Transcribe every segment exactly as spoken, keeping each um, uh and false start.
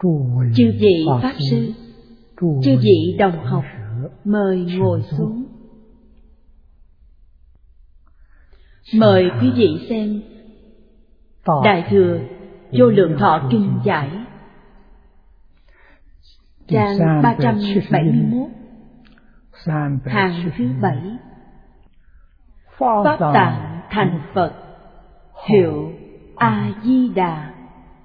Chư vị Pháp Sư, chư vị đồng học, mời ngồi xuống. Mời quý vị xem Đại Thừa Vô Lượng Thọ Kinh Giải, trang ba trăm bảy mươi mốt, hàng thứ bảy. Pháp Tạng thành Phật, hiệu A-di-đà.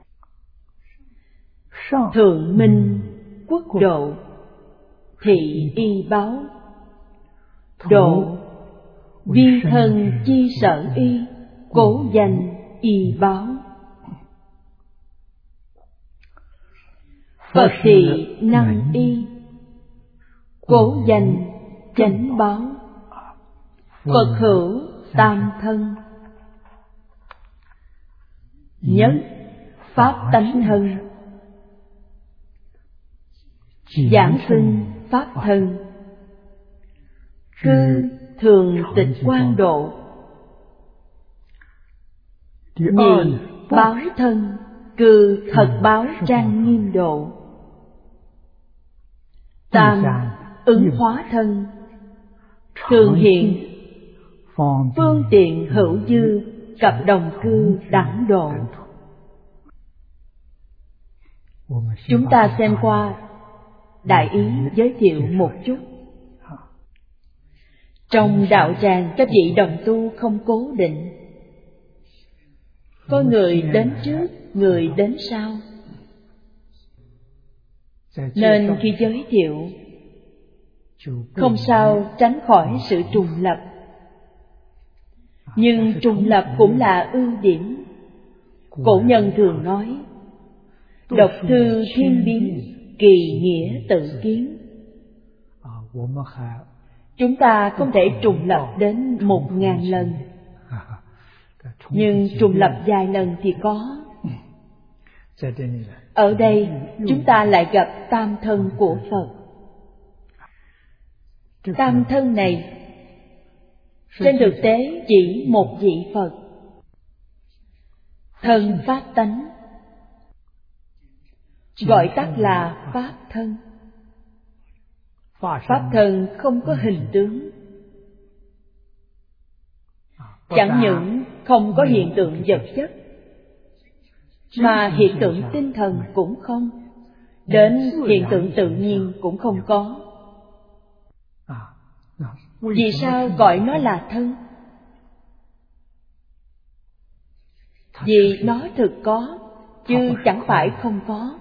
Thượng minh quốc độ, thị y báo, độ vi thân chi sở y, cố danh y báo. Phật thị năng y, cố danh chánh báo. Phật hữu tam thân, nhất pháp tánh thân, giảng xưng pháp thân, cư thường tịch quan độ. Nhị báo thân, cư thật báo trang nghiêm độ. Tam ứng hóa thân, thường hiện phương tiện hữu dư, cặp đồng cư đẳng độ. Chúng ta xem qua đại ý giới thiệu một chút. Trong đạo tràng các vị đồng tu không cố định, có người đến trước, người đến sau, nên khi giới thiệu không sao tránh khỏi sự trùng lập. Nhưng trùng lập cũng là ưu điểm. Cổ nhân thường nói, độc thư thiên biến, kỳ nghĩa tự kiến. Chúng ta không thể trùng lập đến một ngàn lần, nhưng trùng lập vài lần thì có. Ở đây chúng ta lại gặp tam thân của Phật. Tam thân này trên thực tế chỉ một vị Phật. Thân pháp tánh, gọi tắt là pháp thân. Pháp thân không có hình tướng, chẳng những không có hiện tượng vật chất, mà hiện tượng tinh thần cũng không, đến hiện tượng tự nhiên cũng không có. Vì sao gọi nó là thân? Vì nó thực có, chứ chẳng phải không có.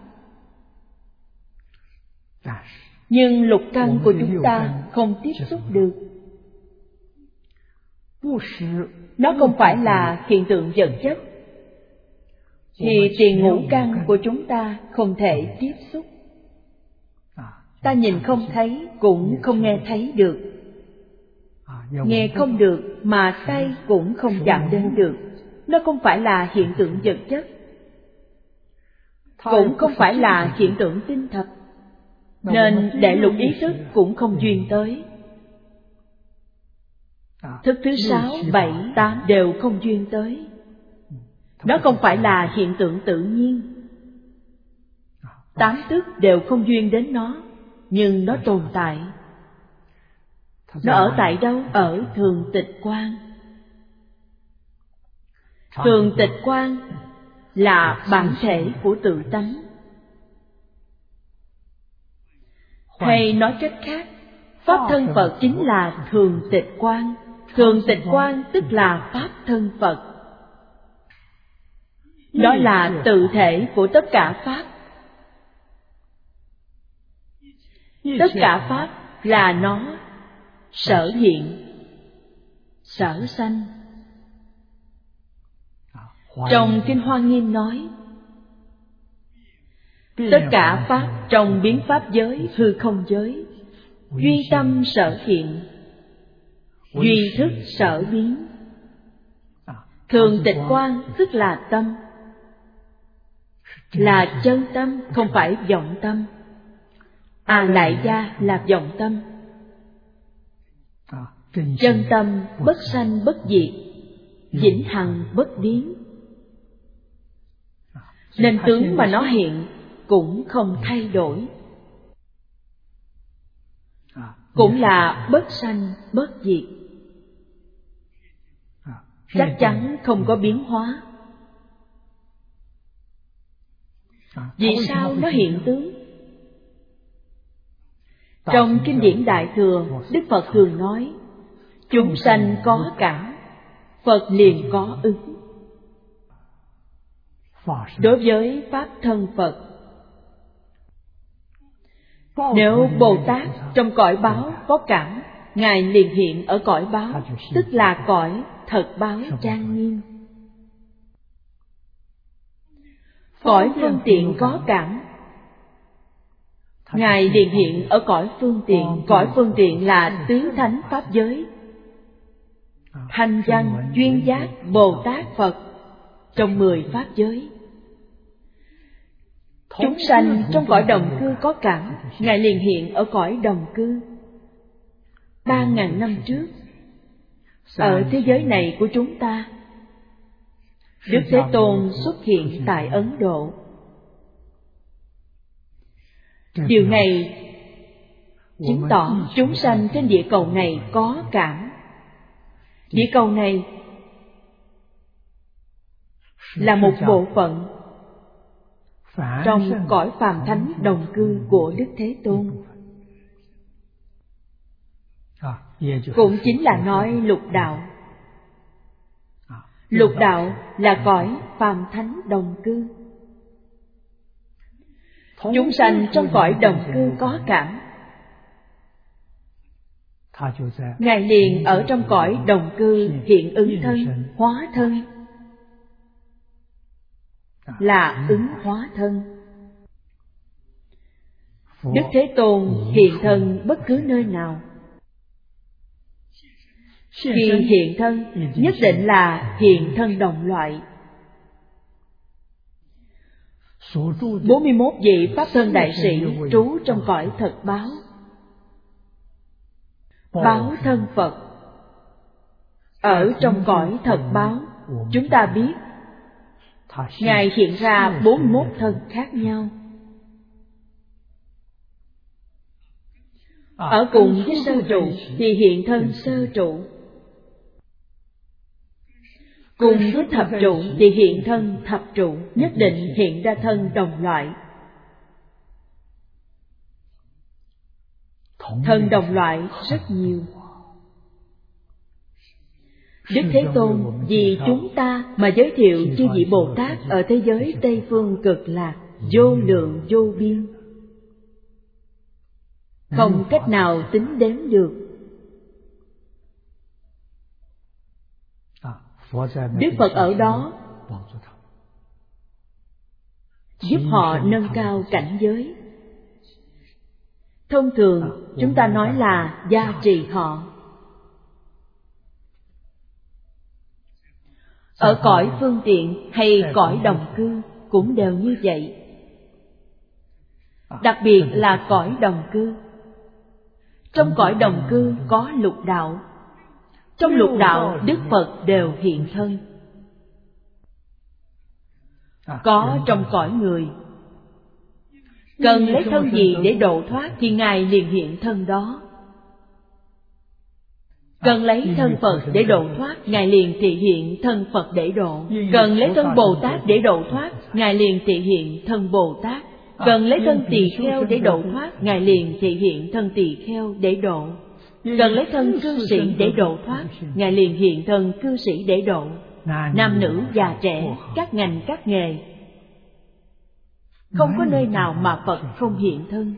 Nhưng lục căn của chúng ta không tiếp xúc được. Nó không phải là hiện tượng vật chất, thì tiền ngũ căn của chúng ta không thể tiếp xúc. Ta nhìn không thấy, cũng không nghe thấy được. Nghe không được, mà tay cũng không chạm đến được. Nó không phải là hiện tượng vật chất, cũng không phải là hiện tượng tinh thật, nên đệ lục ý thức cũng không duyên tới. Thức thứ sáu, bảy, tám đều không duyên tới. Nó không phải là hiện tượng tự nhiên. Tám thức đều không duyên đến nó, nhưng nó tồn tại. Nó ở tại đâu? Ở thường tịch quan. Thường tịch quan là bản thể của tự tánh. Hay nói cách khác, pháp thân Phật chính là thường tịch quan. Thường tịch quan tức là pháp thân Phật. Đó là tự thể của tất cả pháp. Tất cả pháp là nó sở hiện, sở sanh. Trong Kinh Hoa Nghiêm nói, tất cả pháp trong biến pháp giới, hư không giới, duy tâm sở hiện, duy thức sở biến. Thường tịch quan tức là tâm, là chân tâm, không phải vọng tâm. À lại gia là vọng tâm. Chân tâm bất sanh bất diệt, vĩnh hằng bất biến. Nên tướng mà nó hiện cũng không thay đổi, cũng là bất sanh bất diệt, chắc chắn không có biến hóa. Vì sao nó hiện tướng? Trong kinh điển Đại Thừa, Đức Phật thường nói, chúng sanh có cảm, Phật liền có ứng. Đối với Pháp thân Phật, nếu Bồ Tát trong cõi báo có cảm, Ngài liền hiện ở cõi báo, tức là cõi thật báo trang nghiêm. Cõi phương tiện có cảm, Ngài liền hiện ở cõi phương tiện. Cõi phương tiện là tứ thánh pháp giới, thanh văn, duyên giác, Bồ Tát, Phật, trong mười pháp giới. Chúng sanh trong cõi đồng cư có cảm, Ngài liền hiện ở cõi đồng cư. Ba ngàn năm trước, ở thế giới này của chúng ta, Đức Thế Tôn xuất hiện tại Ấn Độ. Điều này chứng tỏ chúng sanh trên địa cầu này có cảm. Địa cầu này là một bộ phận trong cõi phàm thánh đồng cư của Đức Thế Tôn. Cũng chính là nói lục đạo. Lục đạo là cõi phàm thánh đồng cư. Chúng sanh trong cõi đồng cư có cảm, Ngài liền ở trong cõi đồng cư hiện ứng thân, hóa thân, là ứng hóa thân. Đức Thế Tôn hiện thân bất cứ nơi nào. Khi hiện thân, nhất định là hiện thân đồng loại. bốn mươi mốt vị Pháp thân đại sĩ trú trong cõi thật báo, báo thân Phật. Ở trong cõi thật báo, chúng ta biết Ngài hiện ra bốn mươi mốt thân khác nhau. Ở cùng với sơ trụ thì hiện thân sơ trụ, cùng với thập trụ thì hiện thân thập trụ, nhất định hiện ra thân đồng loại. Thân đồng loại rất nhiều. Đức Thế Tôn vì chúng ta mà giới thiệu chư vị Bồ Tát ở thế giới Tây Phương Cực Lạc vô lượng vô biên, không cách nào tính đếm được. Đức Phật ở đó giúp họ nâng cao cảnh giới. Thông thường chúng ta nói là gia trì họ. Ở cõi phương tiện hay cõi đồng cư cũng đều như vậy. Đặc biệt là cõi đồng cư. Trong cõi đồng cư có lục đạo. Trong lục đạo Đức Phật đều hiện thân. Có trong cõi người, cần lấy thân gì để độ thoát thì Ngài liền hiện thân đó. Cần lấy thân Phật để độ thoát, Ngài liền thị hiện thân Phật để độ. Cần lấy thân Bồ Tát để độ thoát, Ngài liền thị hiện thân Bồ Tát. Cần lấy thân tỳ kheo để độ thoát, Ngài liền thị hiện thân tỳ kheo để độ. Cần lấy thân cư sĩ để độ thoát, Ngài liền hiện thân cư sĩ để độ. Nam nữ già trẻ, các ngành các nghề, không có nơi nào mà Phật không hiện thân.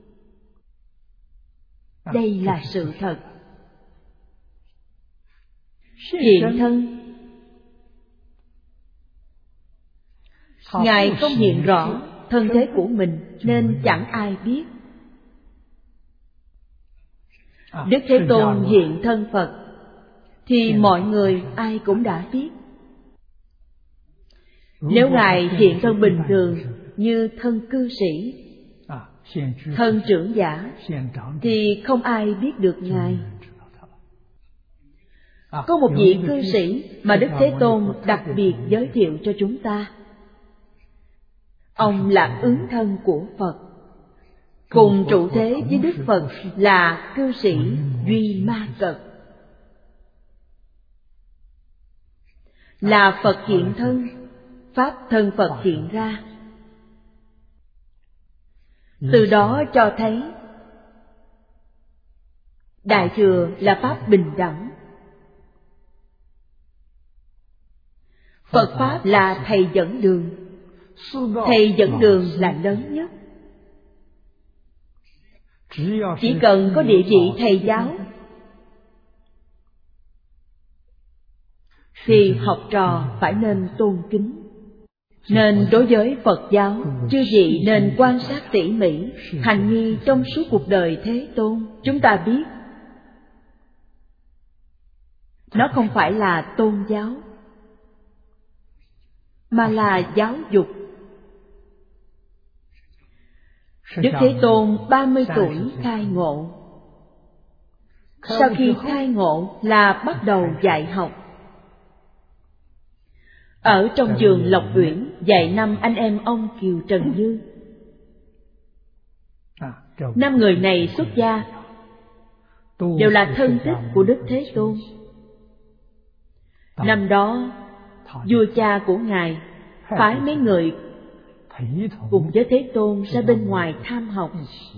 Đây là sự thật. Hiện thân, Ngài không hiện rõ thân thế của mình nên chẳng ai biết. Đức Thế Tôn hiện thân Phật thì mọi người ai cũng đã biết. Nếu Ngài hiện thân bình thường như thân cư sĩ, thân trưởng giả thì không ai biết được Ngài. Có một vị cư sĩ mà Đức Thế Tôn đặc biệt giới thiệu cho chúng ta. Ông là ứng thân của Phật, cùng trụ thế với Đức Phật là cư sĩ Duy Ma Cật. Là Phật hiện thân, Pháp thân Phật hiện ra. Từ đó cho thấy Đại Thừa là Pháp bình đẳng. Phật Pháp là Thầy dẫn đường. Thầy dẫn đường là lớn nhất. Chỉ cần có địa vị thầy giáo thì học trò phải nên tôn kính. Nên đối với Phật giáo, chư vị nên quan sát tỉ mỉ, hành nghi trong suốt cuộc đời Thế Tôn. Chúng ta biết nó không phải là tôn giáo, mà là giáo dục. Đức Thế Tôn ba mươi tuổi khai ngộ. Sau khi khai ngộ là bắt đầu dạy học. Ở trong vườn Lộc Uyển dạy năm anh em ông Kiều Trần Như. Năm người này xuất gia, đều là thân thích của Đức Thế Tôn. Năm đó, vua cha của Ngài phái mấy người cùng với Thế Tôn ra bên ngoài tham học.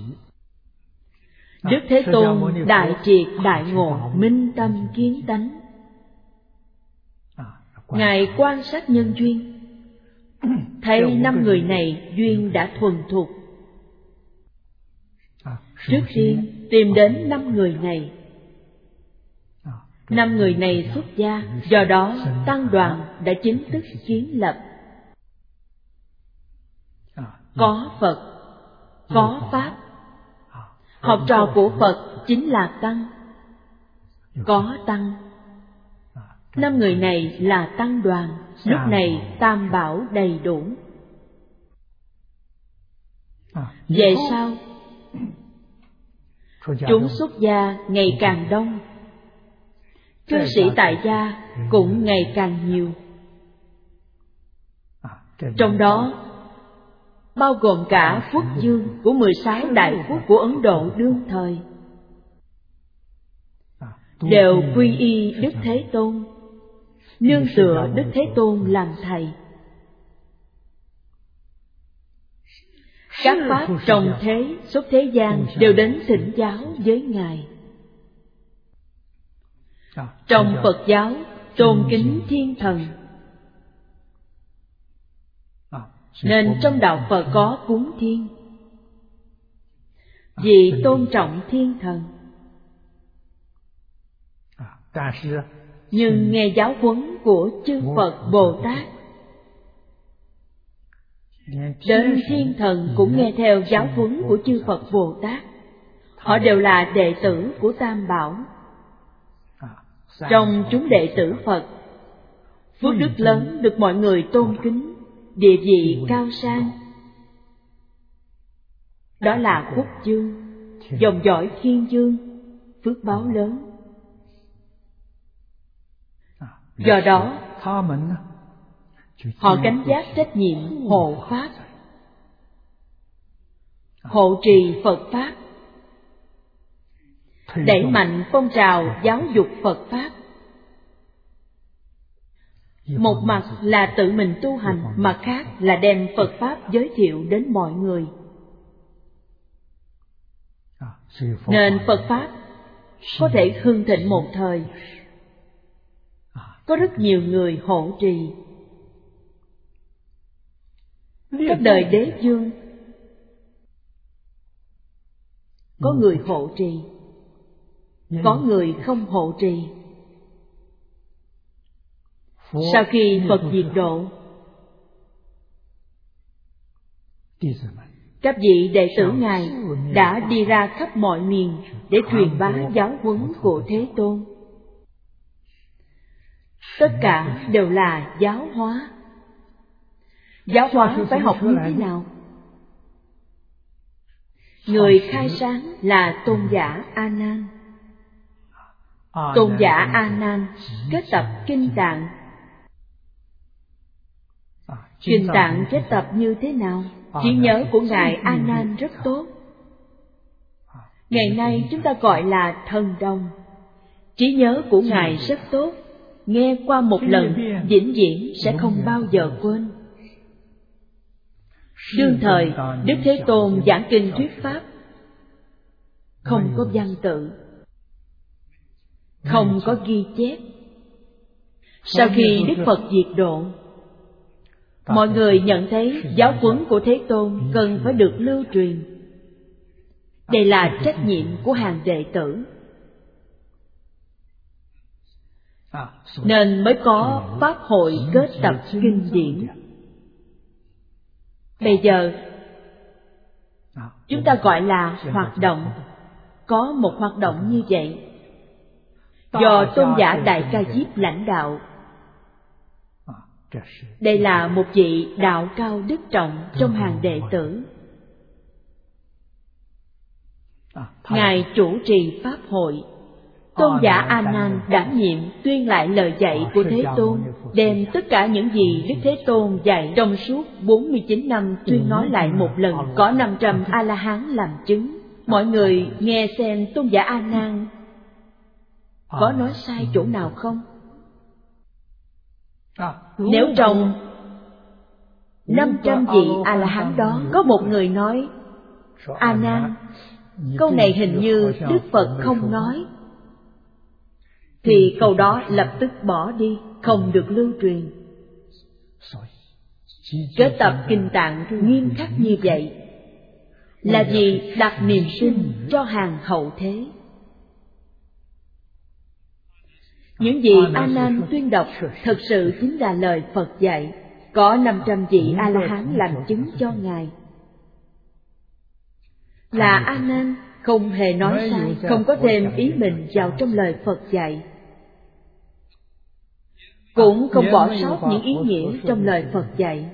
Đức Thế Tôn đại triệt đại ngộ, minh tâm kiến tánh. Ngài quan sát nhân duyên, thấy năm người này duyên đã thuần thục. Trước tiên tìm đến năm người này. Năm người này xuất gia, do đó tăng đoàn đã chính thức kiến lập. Có Phật, có Pháp. Học trò của Phật chính là Tăng. Có Tăng. Năm người này là tăng đoàn. Lúc này tam bảo đầy đủ. Về sau, chúng xuất gia ngày càng đông, cư sĩ tại gia cũng ngày càng nhiều. Trong đó bao gồm cả quốc vương của mười sáu đại quốc của Ấn Độ đương thời, đều quy y Đức Thế Tôn, nương tựa Đức Thế Tôn làm thầy. Các pháp trồng thế xuất thế gian đều đến thỉnh giáo với Ngài. Trong Phật giáo tôn kính thiên thần, nên trong đạo Phật có cúng thiên, vì tôn trọng thiên thần. Nhưng nghe giáo huấn của chư Phật Bồ Tát, đến thiên thần cũng nghe theo giáo huấn của chư Phật Bồ Tát. Họ đều là đệ tử của Tam Bảo. Trong chúng đệ tử Phật, phước đức lớn được mọi người tôn kính, địa vị cao sang. Đó là quốc vương, dòng dõi thiên vương, phước báo lớn. Do đó, họ gánh vác trách nhiệm hộ Pháp, hộ trì Phật Pháp, đẩy mạnh phong trào giáo dục Phật Pháp. Một mặt là tự mình tu hành, mặt khác là đem Phật Pháp giới thiệu đến mọi người. Nên Phật Pháp có thể hưng thịnh một thời, có rất nhiều người hộ trì. Các đời đế vương có người hộ trì, có người không hộ trì. Sau khi Phật diệt độ, các vị đệ tử Ngài đã đi ra khắp mọi miền để truyền bá giáo huấn của Thế Tôn. Tất cả đều là giáo hóa. Giáo hóa phải học như thế nào? Người khai sáng là Tôn giả A Nan. Tôn giả A Nan kết tập kinh tạng, Kinh Tạng kết tập như thế nào? Trí nhớ của Ngài A Nan rất tốt. Ngày nay chúng ta gọi là thần đồng. Trí nhớ của Ngài rất tốt, nghe qua một lần vĩnh viễn sẽ không bao giờ quên. Đương thời Đức Thế Tôn giảng kinh thuyết pháp, không có văn tự, không có ghi chép. Sau khi Đức Phật diệt độ, mọi người nhận thấy giáo huấn của Thế Tôn cần phải được lưu truyền. Đây là trách nhiệm của hàng đệ tử, nên mới có pháp hội kết tập kinh điển. Bây giờ chúng ta gọi là hoạt động. Có một hoạt động như vậy do Tôn giả Đại Ca Diếp lãnh đạo. Đây là một vị đạo cao đức trọng trong hàng đệ tử. Ngài chủ trì pháp hội. Tôn giả A Nan đảm nhiệm tuyên lại lời dạy của Thế Tôn, đem tất cả những gì Đức Thế Tôn dạy trong suốt bốn mươi chín năm tuyên nói lại một lần. Có năm trăm A La Hán làm chứng. Mọi người nghe xem Tôn giả A Nan có nói sai chỗ nào không? Nếu trong năm trăm vị A La Hán đó có một người nói: A Nan, câu này hình như Đức Phật không nói, thì câu đó lập tức bỏ đi, không được lưu truyền. Kết tập kinh Tạng nghiêm khắc như vậy là vì đặt niềm tin cho hàng hậu thế. Những gì A Nan tuyên đọc thật sự chính là lời Phật dạy. Có năm trăm vị A La Hán làm chứng cho Ngài. Là A Nan không hề nói sai, không có thêm ý mình vào trong lời Phật dạy, cũng không bỏ sót những ý nghĩa trong lời Phật dạy.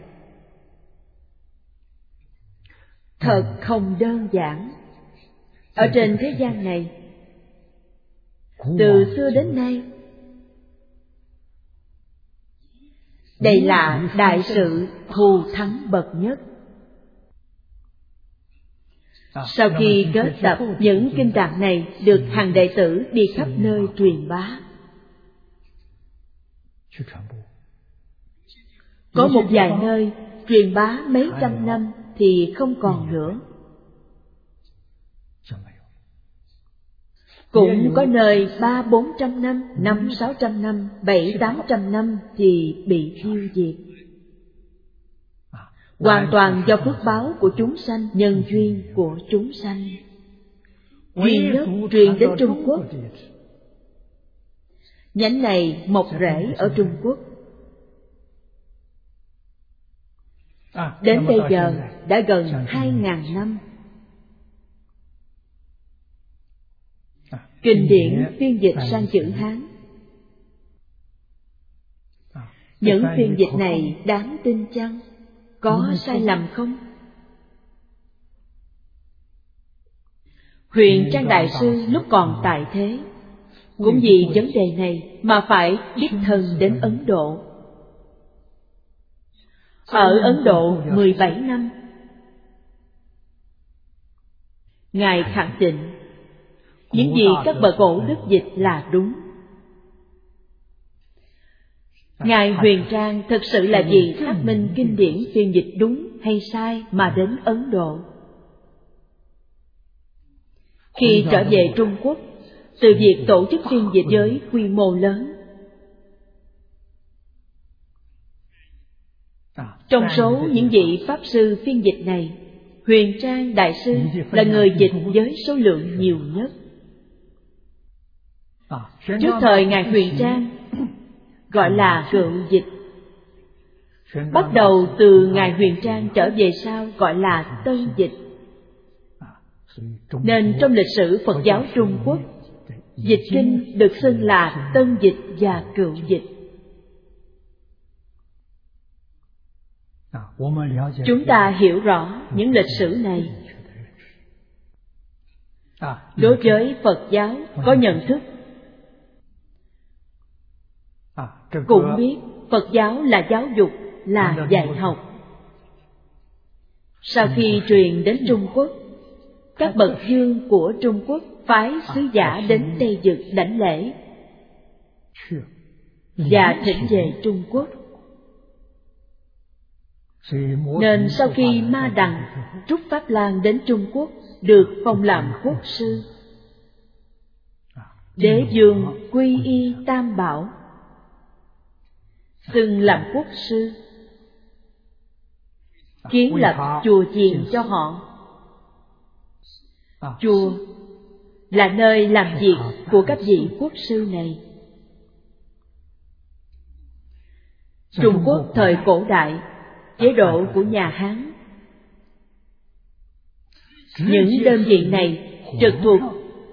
Thật không đơn giản. Ở trên thế gian này, từ xưa đến nay, đây là đại sự thù thắng bậc nhất. Sau khi kết tập, những kinh tạng này được hàng đệ tử đi khắp nơi truyền bá. Có một vài nơi truyền bá mấy trăm năm thì không còn nữa. Cũng có nơi ba bốn trăm năm, năm sáu trăm năm, bảy tám trăm năm thì bị tiêu diệt. Hoàn toàn do phước báo của chúng sanh, nhân duyên của chúng sanh. Duy nhất truyền đến Trung Quốc. Nhánh này mọc rễ ở Trung Quốc. Đến bây giờ đã gần hai ngàn năm. Kinh điển phiên dịch sang chữ Hán. Những phiên dịch này đáng tin chăng? Có sai lầm không? Huyền Trang Đại Sư lúc còn tại thế, cũng vì vấn đề này mà phải đích thân đến Ấn Độ. Ở Ấn Độ mười bảy năm, Ngài khẳng định những gì các bậc cổ đức dịch là đúng. Ngài Huyền Trang thực sự là vì xác minh kinh điển phiên dịch đúng hay sai mà đến Ấn Độ. Khi trở về Trung Quốc, từ việc tổ chức phiên dịch với quy mô lớn, trong số những vị Pháp Sư phiên dịch này, Huyền Trang Đại Sư là người dịch với số lượng nhiều nhất. Trước thời Ngài Huyền Trang gọi là cựu dịch. Bắt đầu từ Ngài Huyền Trang trở về sau gọi là tân dịch. Nên trong lịch sử Phật giáo Trung Quốc, dịch kinh được xưng là tân dịch và cựu dịch. Chúng ta hiểu rõ những lịch sử này. Đối với Phật giáo có nhận thức, cũng biết Phật giáo là giáo dục là dạy học. Sau khi truyền đến Trung Quốc, các bậc dương của Trung Quốc phái sứ giả đến Tây Dực đảnh lễ và thỉnh về Trung Quốc. Nên sau khi Ma Đằng, Trúc Pháp Lan đến Trung Quốc, được phong làm quốc sư. Đế vương quy y Tam Bảo, xưng làm quốc sư, kiến lập chùa chiền cho họ. Chùa là nơi làm việc của các vị quốc sư này. Trung Quốc thời cổ đại, chế độ của nhà Hán, những đơn vị này trực thuộc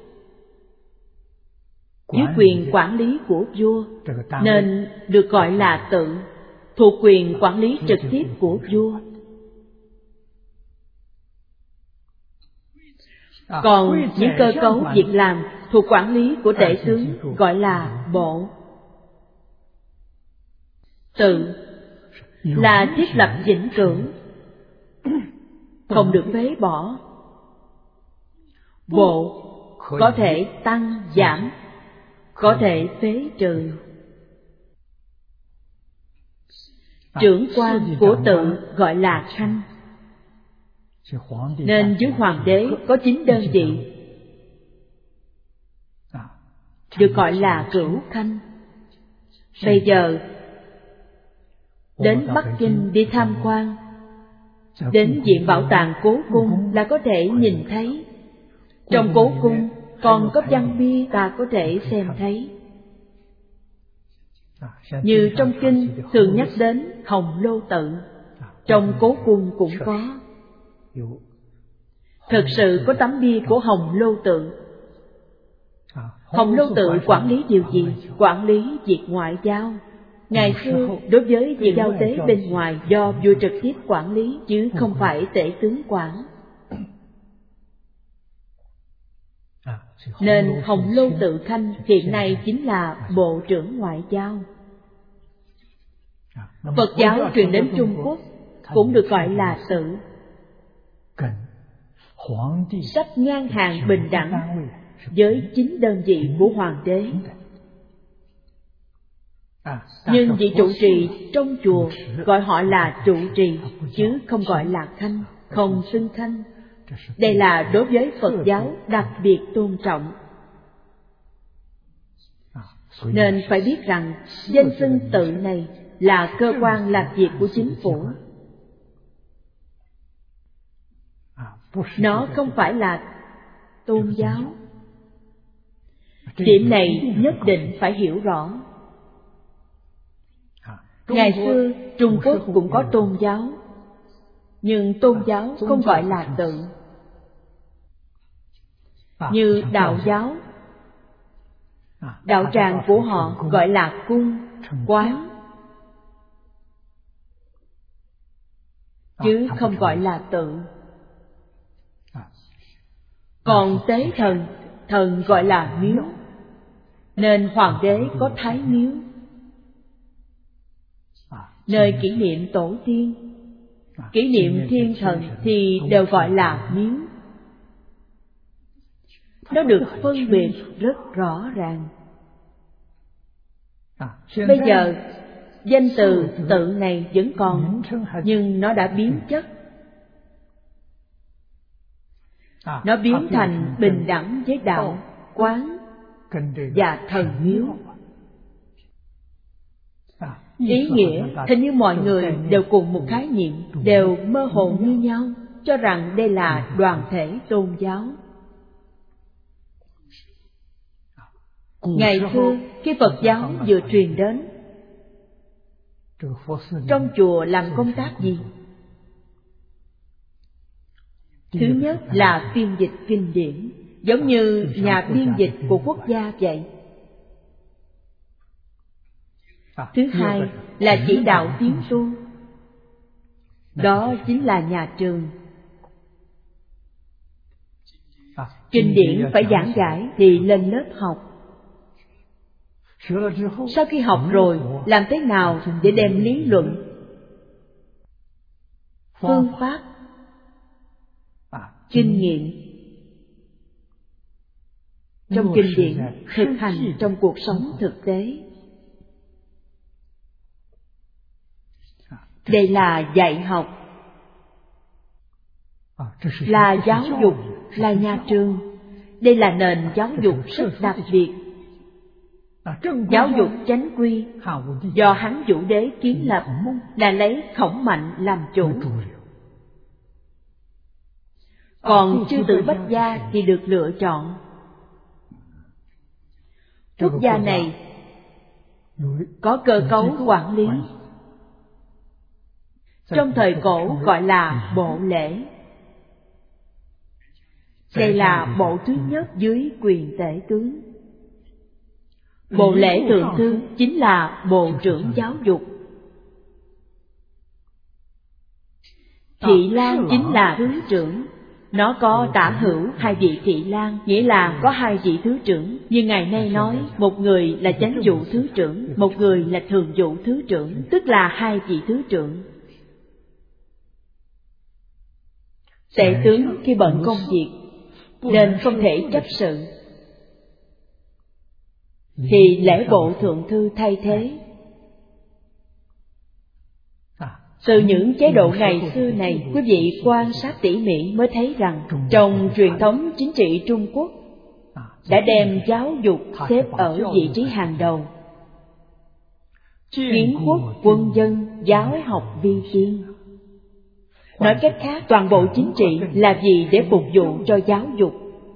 dưới quyền quản lý của vua, nên được gọi là tự, thuộc quyền quản lý trực tiếp của vua. Còn những cơ cấu việc làm thuộc quản lý của tể tướng gọi là bộ. Tự là thiết lập vĩnh cửu, không được phế bỏ. Bộ có thể tăng giảm, có thể phế trừ. Trưởng quan của tự gọi là khanh. Nên dưới hoàng đế có chín đơn vị, được gọi là cửu khanh. Bây giờ đến Bắc Kinh đi tham quan, đến Viện Bảo tàng Cố Cung là có thể nhìn thấy. Trong Cố Cung còn có văn bia ta có thể xem thấy. Như trong kinh thường nhắc đến Hồng Lô Tự, trong Cố Cung cũng có. Thực sự có tấm bia của Hồng Lô Tự. Hồng Lô Tự quản lý điều gì? Quản lý việc ngoại giao. Ngày xưa, đối với việc giao tế bên ngoài do vua trực tiếp quản lý, chứ không phải tể tướng quản. Nên Hồng Lô Tự Khanh hiện nay chính là Bộ trưởng Ngoại giao. Phật giáo truyền đến Trung Quốc cũng được gọi là tự. Sắp ngang hàng bình đẳng với chín đơn vị của hoàng đế. Nhưng vị trụ trì trong chùa gọi họ là trụ trì, chứ không gọi là khanh, không xưng khanh. Đây là đối với Phật giáo đặc biệt tôn trọng. Nên phải biết rằng danh xưng tự này là cơ quan làm việc của chính phủ. Nó không phải là tôn giáo. Điểm này nhất định phải hiểu rõ. Ngày xưa Trung Quốc cũng có tôn giáo, nhưng tôn giáo không gọi là tự. Như đạo giáo, đạo tràng của họ gọi là cung, quán, chứ không gọi là tự. Còn tế thần, thần gọi là miếu, nên hoàng đế có thái miếu. Nơi kỷ niệm tổ tiên, kỷ niệm thiên thần thì đều gọi là miếu. Nó được phân biệt rất rõ ràng. Bây giờ danh từ tự này vẫn còn, nhưng nó đã biến chất. Nó biến thành bình đẳng với đạo, quán và thần miếu. Ý nghĩa hình như mọi người đều cùng một khái niệm, đều mơ hồ như nhau, cho rằng đây là đoàn thể tôn giáo. Ngày xưa khi Phật giáo vừa truyền đến, trong chùa làm công tác gì? Thứ nhất là phiên dịch kinh điển, giống như nhà biên dịch của quốc gia vậy. Thứ hai là chỉ đạo tiến tu, đó chính là nhà trường. Kinh điển phải giảng giải thì lên lớp học. Sau khi học rồi, làm thế nào để đem lý luận phương pháp, kinh nghiệm trong kinh điển, thực hành trong cuộc sống thực tế. Đây là dạy học, là giáo dục, là nhà trường. Đây là nền giáo dục rất đặc biệt. Giáo dục chánh quy do Hán Vũ Đế kiến lập, là lấy Khổng Mạnh làm chủ. Còn chư tử Bách gia thì được lựa chọn. Quốc gia này có cơ cấu quản lý, trong thời cổ gọi là bộ lễ. Đây là bộ thứ nhất dưới quyền tể tướng. Bộ lễ thượng thư chính là bộ trưởng giáo dục. Thị lang chính là thứ trưởng. Nó có tả hữu hai vị thị lang, nghĩa là có hai vị thứ trưởng. Như ngày nay nói, một người là chánh vụ thứ trưởng, một người là thường vụ thứ trưởng, tức là hai vị thứ trưởng. Tể tướng khi bận công việc nên không thể chấp sự, thì lễ bộ thượng thư thay thế. Từ những chế độ ngày xưa này, quý vị quan sát tỉ mỉ mới thấy rằng trong truyền thống chính trị Trung Quốc đã đem giáo dục xếp ở vị trí hàng đầu. Kiến quốc quân dân, giáo học vi tiên. Nói cách khác, toàn bộ chính trị là gì để phục vụ cho giáo dục.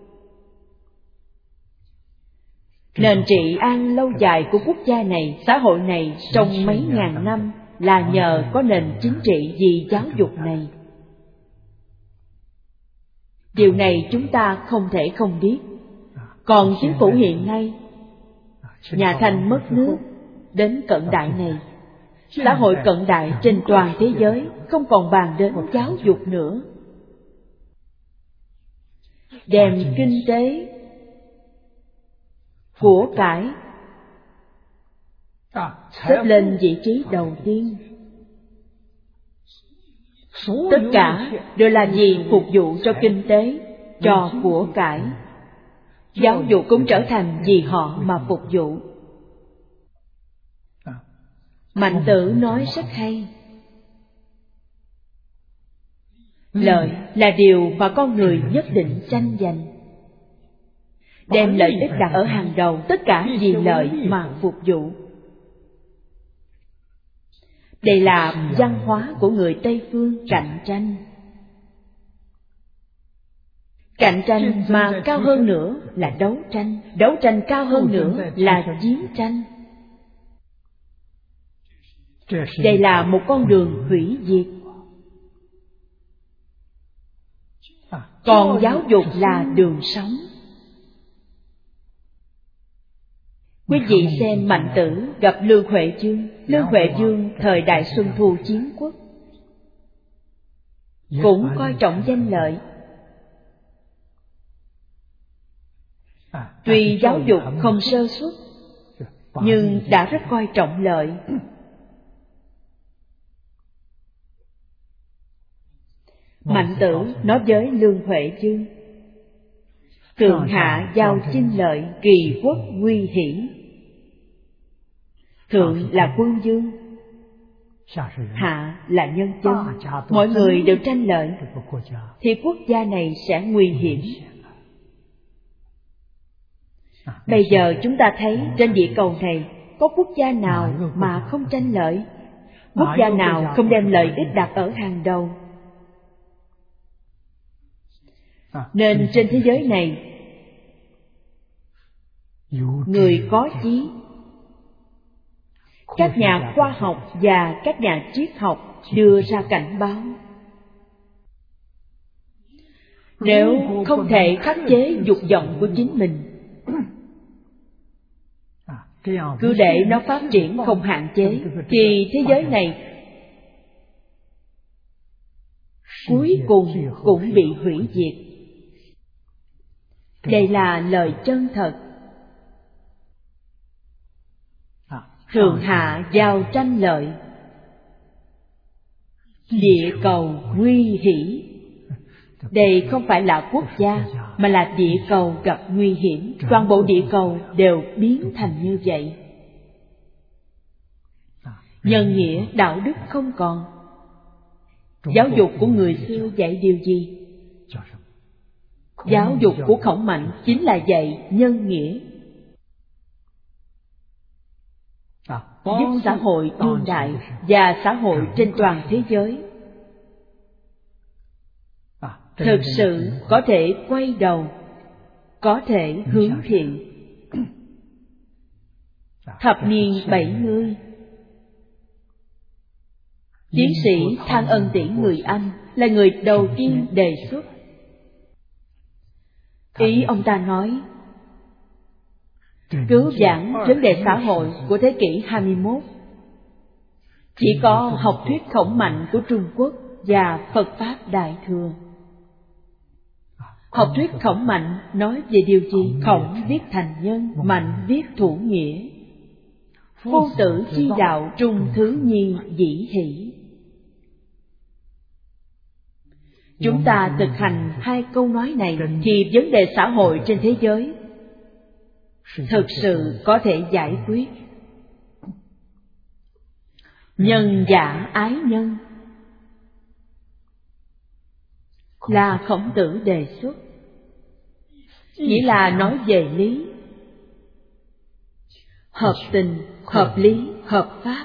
Nền trị an lâu dài của quốc gia này, xã hội này trong mấy ngàn năm là nhờ có nền chính trị vì giáo dục này. Điều này chúng ta không thể không biết. Còn chính phủ hiện nay, nhà Thanh mất nước, đến cận đại này, xã hội cận đại trên toàn thế giới không còn bàn đến giáo dục nữa. Đem kinh tế, của cải xếp lên vị trí đầu tiên. Tất cả đều là gì phục vụ cho kinh tế, cho của cải. Giáo dục cũng trở thành vì họ mà phục vụ. Mạnh Tử nói rất hay. Lợi là điều mà con người nhất định tranh giành. Đem lợi ích đặt ở hàng đầu, tất cả vì lợi mà phục vụ. Đây là văn hóa của người Tây phương, cạnh tranh. Cạnh tranh mà cao hơn nữa là đấu tranh. Đấu tranh cao hơn nữa là chiến tranh. Đây là một con đường hủy diệt. Còn giáo dục là đường sống. Quý vị xem Mạnh Tử gặp Lương Huệ Dương. Lương Huệ Dương thời đại Xuân Thu Chiến Quốc cũng coi trọng danh lợi. Tuy giáo dục không sơ suất, nhưng đã rất coi trọng lợi. Mạnh Tử nói với Lương Huệ Dương: thượng hạ giao chinh lợi, kỳ quốc quy hỷ. Thượng là quân vương, hạ là nhân dân. Mọi người đều tranh lợi, thì quốc gia này sẽ nguy hiểm. Bây giờ chúng ta thấy trên địa cầu này có quốc gia nào mà không tranh lợi? Quốc gia nào không đem lợi ích đặt ở hàng đầu? Nên trên thế giới này, người có chí, các nhà khoa học và các nhà triết học đưa ra cảnh báo. Nếu không thể khắc chế dục vọng của chính mình, cứ để nó phát triển không hạn chế, thì thế giới này cuối cùng cũng bị hủy diệt. Đây là lời chân thật. Thượng hạ giao tranh lợi, địa cầu nguy hỉ. Đây không phải là quốc gia, mà là địa cầu gặp nguy hiểm. Toàn bộ địa cầu đều biến thành như vậy. Nhân nghĩa, đạo đức không còn. Giáo dục của người xưa dạy điều gì? Giáo dục của Khổng Mạnh chính là dạy nhân nghĩa, giúp xã hội đương đại và xã hội trên toàn thế giới thực sự có thể quay đầu, có thể hướng thiện. Thập niên bảy mươi, tiến sĩ Thang Ân Tỷ người Anh là người đầu tiên đề xuất. Ý ông ta nói, cứu vãn vấn đề xã hội của thế kỷ hai mươi mốt chỉ có học thuyết Khổng Mạnh của Trung Quốc và Phật Pháp Đại Thừa. Học thuyết Khổng Mạnh nói về điều gì? Khổng viết thành nhân, Mạnh viết thủ nghĩa. Phu tử chi đạo, trung thứ nhi dĩ hỷ. Chúng ta thực hành hai câu nói này thì vấn đề xã hội trên thế giới thực sự có thể giải quyết. Nhân giả ái nhân là Khổng Tử đề xuất, nghĩa là nói về lý, hợp tình, hợp lý, hợp pháp.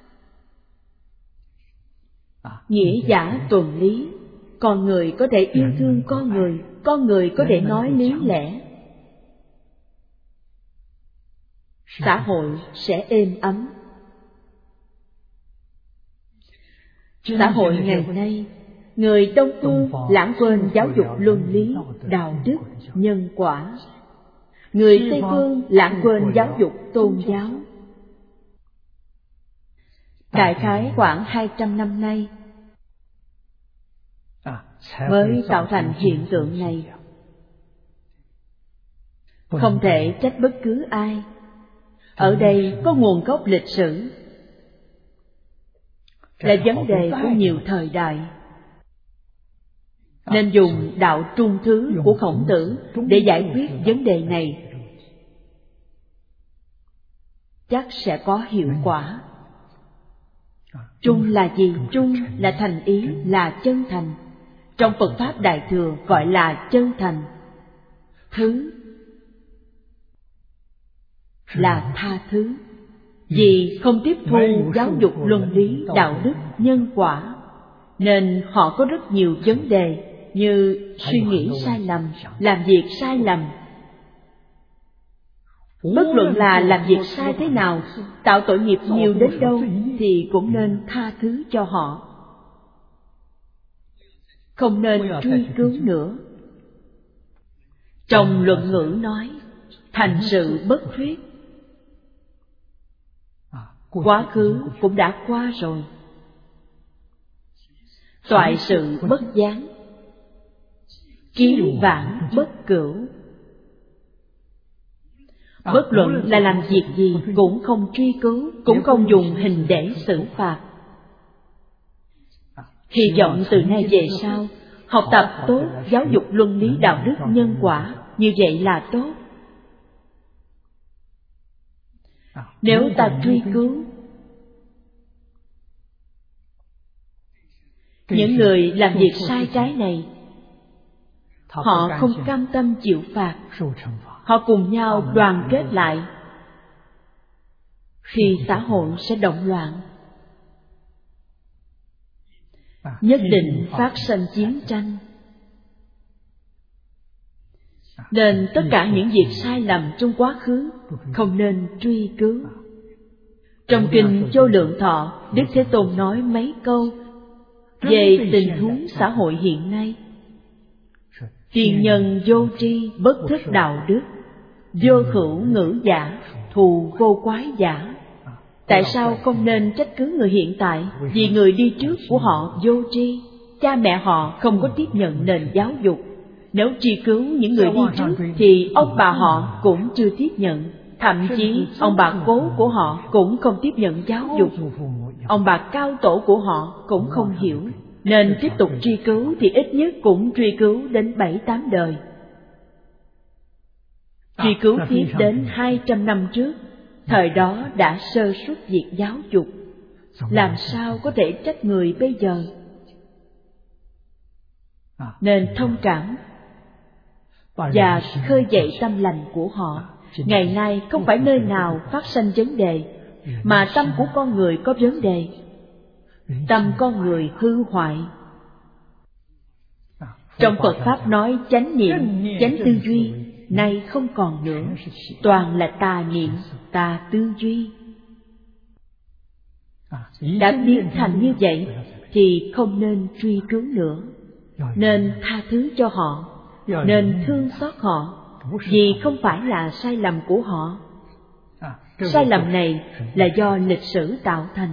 Nghĩa giả tuần lý, con người có thể yêu thương con người, con người có thể nói lý lẽ, xã hội sẽ êm ấm. Xã hội ngày nay, người Đông phương lãng quên giáo dục luân lý, đạo đức, nhân quả. Người Tây phương lãng quên giáo dục tôn giáo. Đại khái khoảng hai trăm năm nay mới tạo thành hiện tượng này. Không thể trách bất cứ ai. Ở đây có nguồn gốc lịch sử, là vấn đề của nhiều thời đại, nên dùng đạo trung thứ của Khổng Tử để giải quyết vấn đề này chắc sẽ có hiệu quả. Trung là gì? Trung là thành ý, là chân thành. Trong Phật Pháp Đại Thừa gọi là chân thành. Thứ là tha thứ. Vì không tiếp thu giáo dục luân lý, đạo đức, nhân quả, nên họ có rất nhiều vấn đề như suy nghĩ sai lầm, làm việc sai lầm. Bất luận là làm việc sai thế nào, tạo tội nghiệp nhiều đến đâu, thì cũng nên tha thứ cho họ, không nên truy cứu nữa. Trong luận ngữ nói, thành sự bất thuyết. Quá khứ cũng đã qua rồi. Toại sự bất gián, kiến vãn bất cửu. Bất luận là làm việc gì cũng không truy cứu, cũng không dùng hình để xử phạt. Hy vọng từ nay về sau, học tập tốt giáo dục luân lý, đạo đức, nhân quả, như vậy là tốt. Nếu ta truy cứu, những người làm việc sai trái này, họ không cam tâm chịu phạt, họ cùng nhau đoàn kết lại, thì xã hội sẽ động loạn, nhất định phát sinh chiến tranh. Nên tất cả những việc sai lầm trong quá khứ không nên truy cứu. Trong kinh Vô Lượng Thọ, Đức Thế Tôn nói mấy câu về tình huống xã hội hiện nay. Tiên nhân vô tri, bất thức đạo đức, vô hữu ngữ giả, thù vô quái giả. Tại sao không nên trách cứ người hiện tại? Vì người đi trước của họ vô tri, cha mẹ họ không có tiếp nhận nền giáo dục. Nếu truy cứu những người đi trước thì ông bà họ cũng chưa tiếp nhận, Thậm chí ông bà cố của họ cũng không tiếp nhận giáo dục. Ông bà cao tổ của họ cũng không hiểu, nên tiếp tục truy cứu thì ít nhất cũng truy cứu đến bảy tám đời. Truy cứu tiếp đến hai trăm năm trước, thời đó đã sơ suất việc giáo dục, làm sao có thể trách người bây giờ? Nên thông cảm và khơi dậy tâm lành của họ. Ngày nay không phải nơi nào phát sanh vấn đề, mà tâm của con người có vấn đề. Tâm con người hư hoại. Trong Phật Pháp nói chánh niệm, chánh tư duy, nay không còn nữa, toàn là tà niệm, tà tư duy. Đã biến thành như vậy thì không nên truy cứu nữa, nên tha thứ cho họ, nên thương xót họ, vì không phải là sai lầm của họ. Sai lầm này là do lịch sử tạo thành.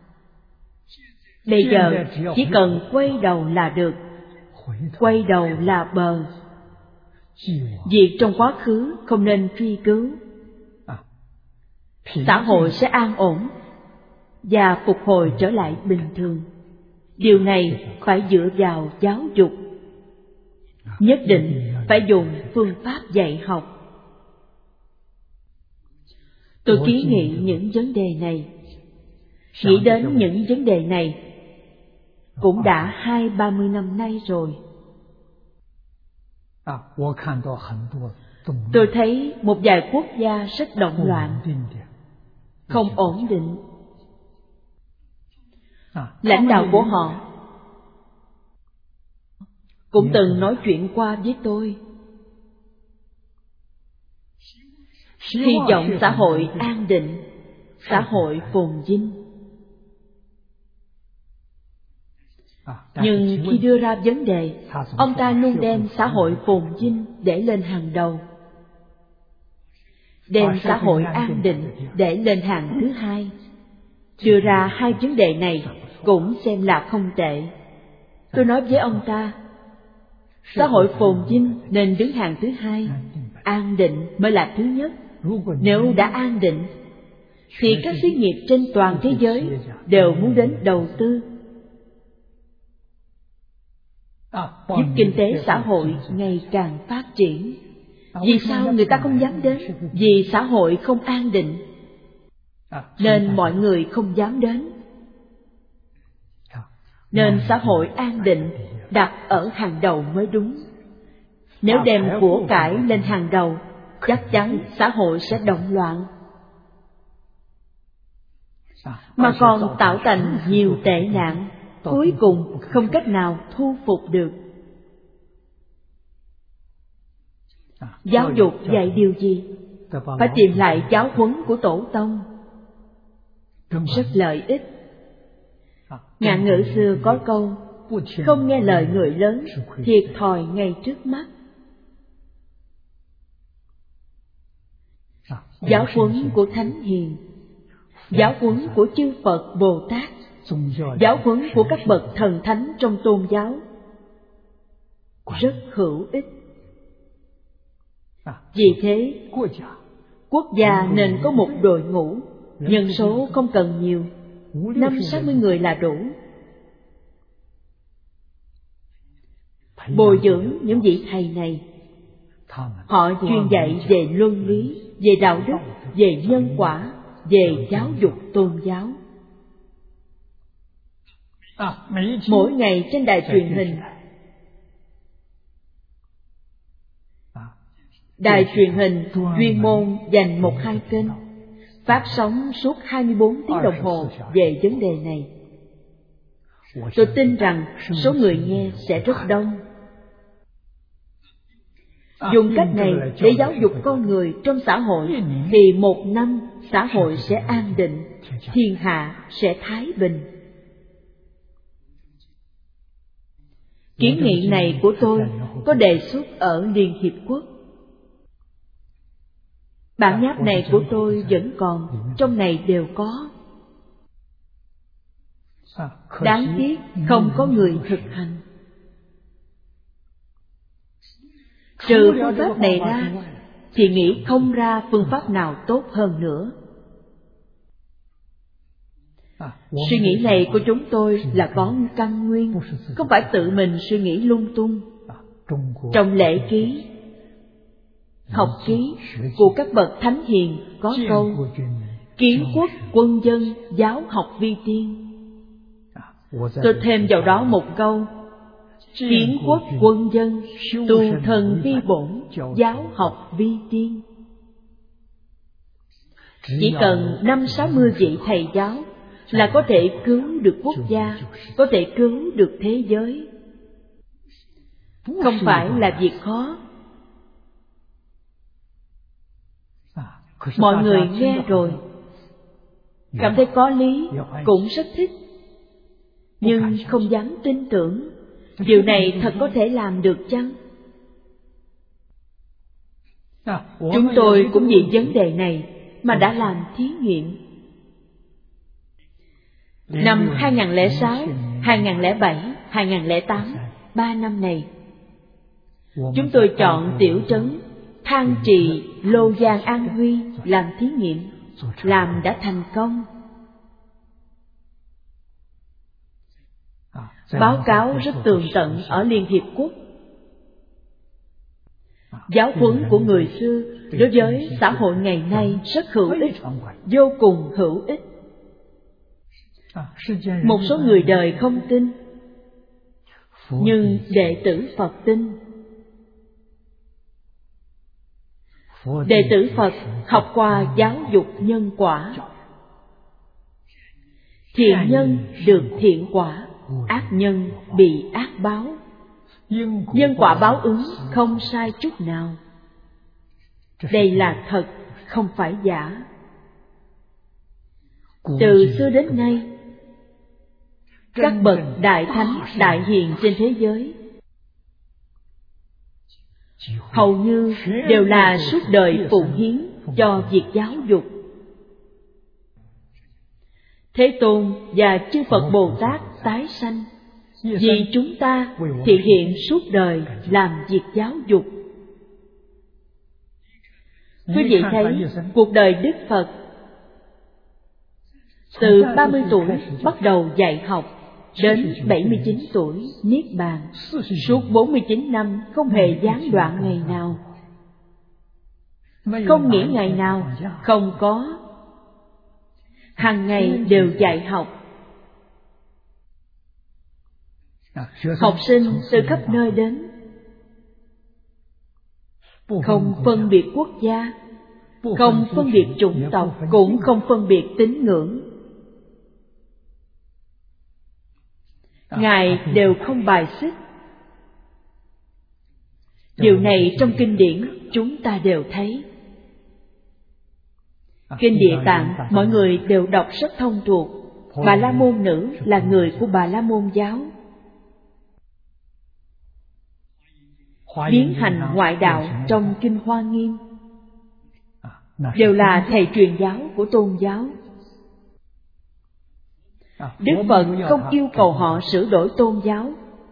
Bây giờ chỉ cần quay đầu là được, quay đầu là bờ. Việc trong quá khứ không nên truy cứu. Xã hội sẽ an ổn và phục hồi trở lại bình thường. Điều này phải dựa vào giáo dục. Nhất định phải dùng phương pháp dạy học. Tôi kiến nghị những vấn đề này, nghĩ đến những vấn đề này cũng đã hai ba mươi năm nay rồi. Tôi thấy một vài quốc gia rất động loạn, không ổn định. Lãnh đạo của họ cũng từng nói chuyện qua với tôi, hy vọng xã hội an định, xã hội phồn vinh. Nhưng khi đưa ra vấn đề, ông ta luôn đem xã hội phồn vinh để lên hàng đầu, đem xã hội an định để lên hàng thứ hai. Đưa ra hai vấn đề này cũng xem là không tệ. Tôi nói với ông ta, xã hội phồn vinh nên đứng hàng thứ hai, an định mới là thứ nhất. Nếu đã an định, thì các xí nghiệp trên toàn thế giới đều muốn đến đầu tư, giúp kinh tế xã hội ngày càng phát triển. Vì sao người ta không dám đến? Vì xã hội không an định, nên mọi người không dám đến. Nên xã hội an định đặt ở hàng đầu mới đúng. Nếu đem của cải lên hàng đầu, chắc chắn xã hội sẽ động loạn, mà còn tạo thành nhiều tệ nạn, cuối cùng không cách nào thu phục được. Giáo dục dạy điều gì? Phải tìm lại giáo huấn của tổ tông, rất lợi ích. Ngạn ngữ xưa có câu, không nghe lời người lớn, thiệt thòi ngay trước mắt. Giáo huấn của Thánh Hiền, giáo huấn của chư Phật Bồ Tát, giáo huấn của các bậc thần thánh trong tôn giáo rất hữu ích. Vì thế, quốc gia nên có một đội ngũ, nhân số không cần nhiều, năm sáu mươi người là đủ. Bồi dưỡng những vị thầy này, họ chuyên dạy về luân lý, về đạo đức, về nhân quả, về giáo dục tôn giáo. Mỗi ngày trên đài truyền hình, đài truyền hình chuyên môn dành một hai kênh phát sóng suốt hai mươi bốn tiếng đồng hồ về vấn đề này. Tôi tin rằng số người nghe sẽ rất đông. Dùng cách này để giáo dục con người trong xã hội, thì một năm xã hội sẽ an định, thiên hạ sẽ thái bình. Kiến nghị này của tôi có đề xuất ở Liên Hiệp Quốc. Bản nháp này của tôi vẫn còn, trong này đều có. Đáng tiếc không có người thực hành. Trừ phương pháp này ra, thì nghĩ không ra phương pháp nào tốt hơn nữa. Suy nghĩ này của chúng tôi là có căn nguyên, không phải tự mình suy nghĩ lung tung. Trong lễ ký, học ký của các bậc thánh hiền có câu: kiến quốc quân dân, giáo học vi tiên. Tôi thêm vào đó một câu: kiến quốc quân dân, tu thần vi bổn, giáo học vi tiên. Chỉ cần năm sáu mươi vị thầy giáo là có thể cứu được quốc gia, có thể cứu được thế giới. Không phải là việc khó. Mọi người nghe rồi cảm thấy có lý, cũng rất thích, nhưng không dám tin tưởng điều này thật có thể làm được chăng? Chúng tôi cũng vì vấn đề này mà đã làm thí nghiệm. Năm hai nghìn không trăm lẻ sáu, hai nghìn không trăm lẻ bảy, hai nghìn không trăm lẻ tám, ba năm này, chúng tôi chọn tiểu trấn Thang Trì, Lô Giang, An Huy làm thí nghiệm, làm đã thành công. Báo cáo rất tường tận ở Liên Hiệp Quốc. Giáo huấn của người xưa đối với xã hội ngày nay rất hữu ích, vô cùng hữu ích. Một số người đời không tin, nhưng đệ tử Phật tin. Đệ tử Phật học qua giáo dục nhân quả. Thiện nhân được thiện quả, ác nhân bị ác báo. Nhân quả báo ứng không sai chút nào. Đây là thật, không phải giả. Từ xưa đến nay, các bậc đại thánh, đại hiền trên thế giới hầu như đều là suốt đời phụng hiến cho việc giáo dục. Thế Tôn và chư Phật Bồ Tát tái sanh vì chúng ta thị hiện suốt đời làm việc giáo dục. Quý vị thấy cuộc đời Đức Phật từ ba mươi tuổi bắt đầu dạy học đến bảy mươi chín tuổi niết bàn, suốt bốn mươi chín năm không hề gián đoạn ngày nào, không nghỉ ngày nào, không có. Hàng ngày đều dạy học. Học sinh từ khắp nơi đến, không phân biệt quốc gia, không phân biệt chủng tộc, cũng không phân biệt tín ngưỡng. Ngài đều không bài xích. Điều này trong kinh điển chúng ta đều thấy. Kinh Địa Tạng mọi người đều đọc rất thông thuộc. Bà La Môn nữ là người của Bà La Môn giáo. Biến hành ngoại đạo trong kinh Hoa Nghiêm đều là thầy truyền giáo của tôn giáo. Đức Phật không yêu cầu họ sửa đổi tôn giáo,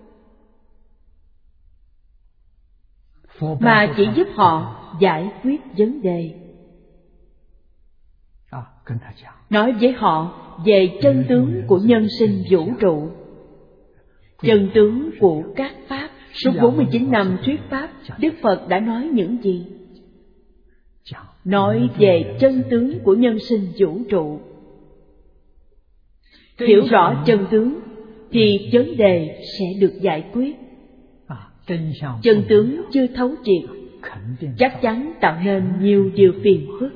mà chỉ giúp họ giải quyết vấn đề. Nói với họ về chân tướng của nhân sinh vũ trụ, chân tướng của các pháp. Suốt bốn mươi chín năm thuyết pháp, Đức Phật đã nói những gì? Nói về chân tướng của nhân sinh vũ trụ. Hiểu rõ chân tướng thì vấn đề sẽ được giải quyết. Chân tướng chưa thấu triệt, chắc chắn tạo nên nhiều điều phiền phức.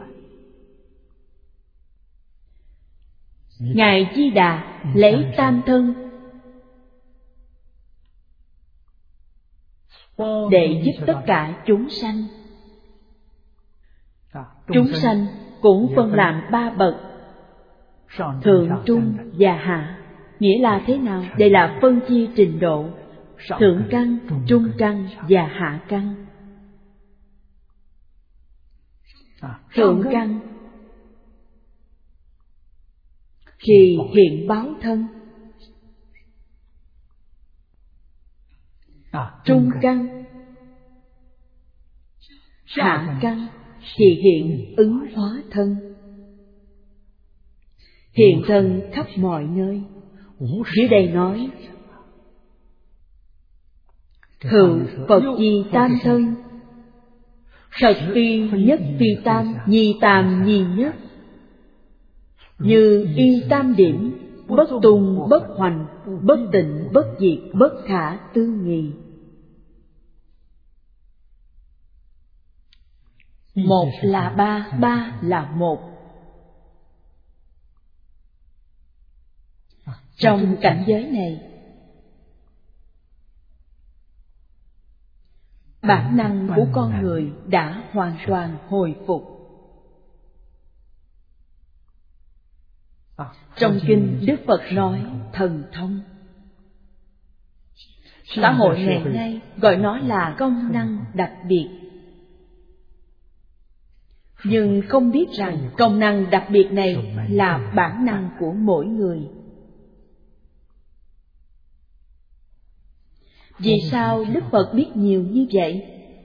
Ngài Di Đà lấy tam thân để giúp tất cả chúng sanh. Chúng sanh cũng phân làm ba bậc: thượng, trung và hạ. Nghĩa là thế nào? Đây là phân chia trình độ: thượng căn, trung căn và hạ căn. Thượng căn thì hiện báo thân. Trung căn hạ căn thì hiện ứng hóa thân, hiện thân khắp mọi nơi. Dưới đây nói hữu Phật di tam thân, thật phi nhất phi tam, nhi tam nhi nhất. Như y tam điểm, bất tung bất hoành, bất tịnh bất diệt, bất khả tư nghị. Một là ba, ba là một. Trong cảnh giới này, bản năng của con người đã hoàn toàn hồi phục. Trong kinh Đức Phật nói thần thông. Xã hội ngày nay gọi nó là công năng đặc biệt, nhưng không biết rằng công năng đặc biệt này là bản năng của mỗi người. Vì sao Đức Phật biết nhiều như vậy?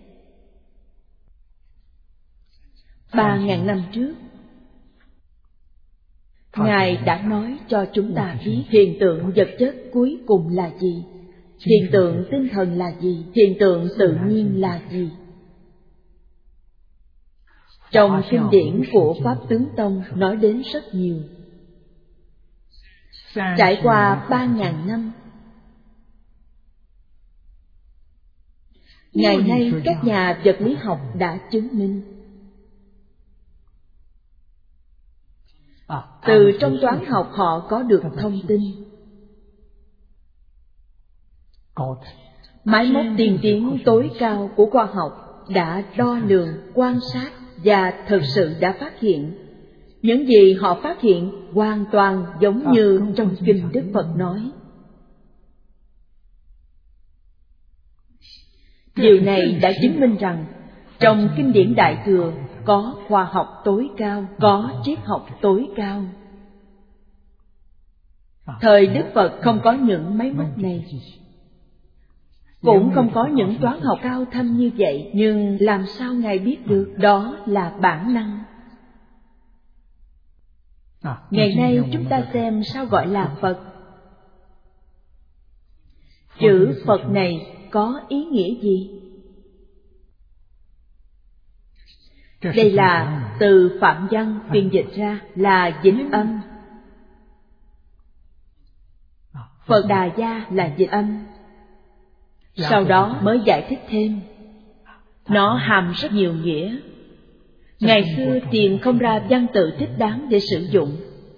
Ba ngàn năm trước, Ngài đã nói cho chúng ta biết hiện tượng vật chất cuối cùng là gì, hiện tượng tinh thần là gì, hiện tượng tự nhiên là gì. Trong kinh điển của Pháp Tướng Tông nói đến rất nhiều. Trải qua ba ngàn năm, ngày nay các nhà vật lý học đã chứng minh. Từ trong toán học họ có được thông tin. Máy móc tiên tiến tối cao của khoa học đã đo lường, quan sát và thực sự đã phát hiện. Những gì họ phát hiện hoàn toàn giống như trong kinh Đức Phật nói. Điều này đã chứng minh rằng trong kinh điển Đại Thừa có khoa học tối cao, có triết học tối cao. Thời Đức Phật không có những máy móc này, cũng không có những toán học cao thâm như vậy, nhưng làm sao Ngài biết được? Đó là bản năng. Ngày nay chúng ta xem sao gọi là Phật. Chữ Phật này có ý nghĩa gì? Đây là từ Phạm Văn phiên dịch ra là dịch âm. Phật Đà Gia là dịch âm. Sau đó mới giải thích thêm. Nó hàm rất nhiều nghĩa. Ngày xưa tìm không ra văn tự thích đáng để sử dụng,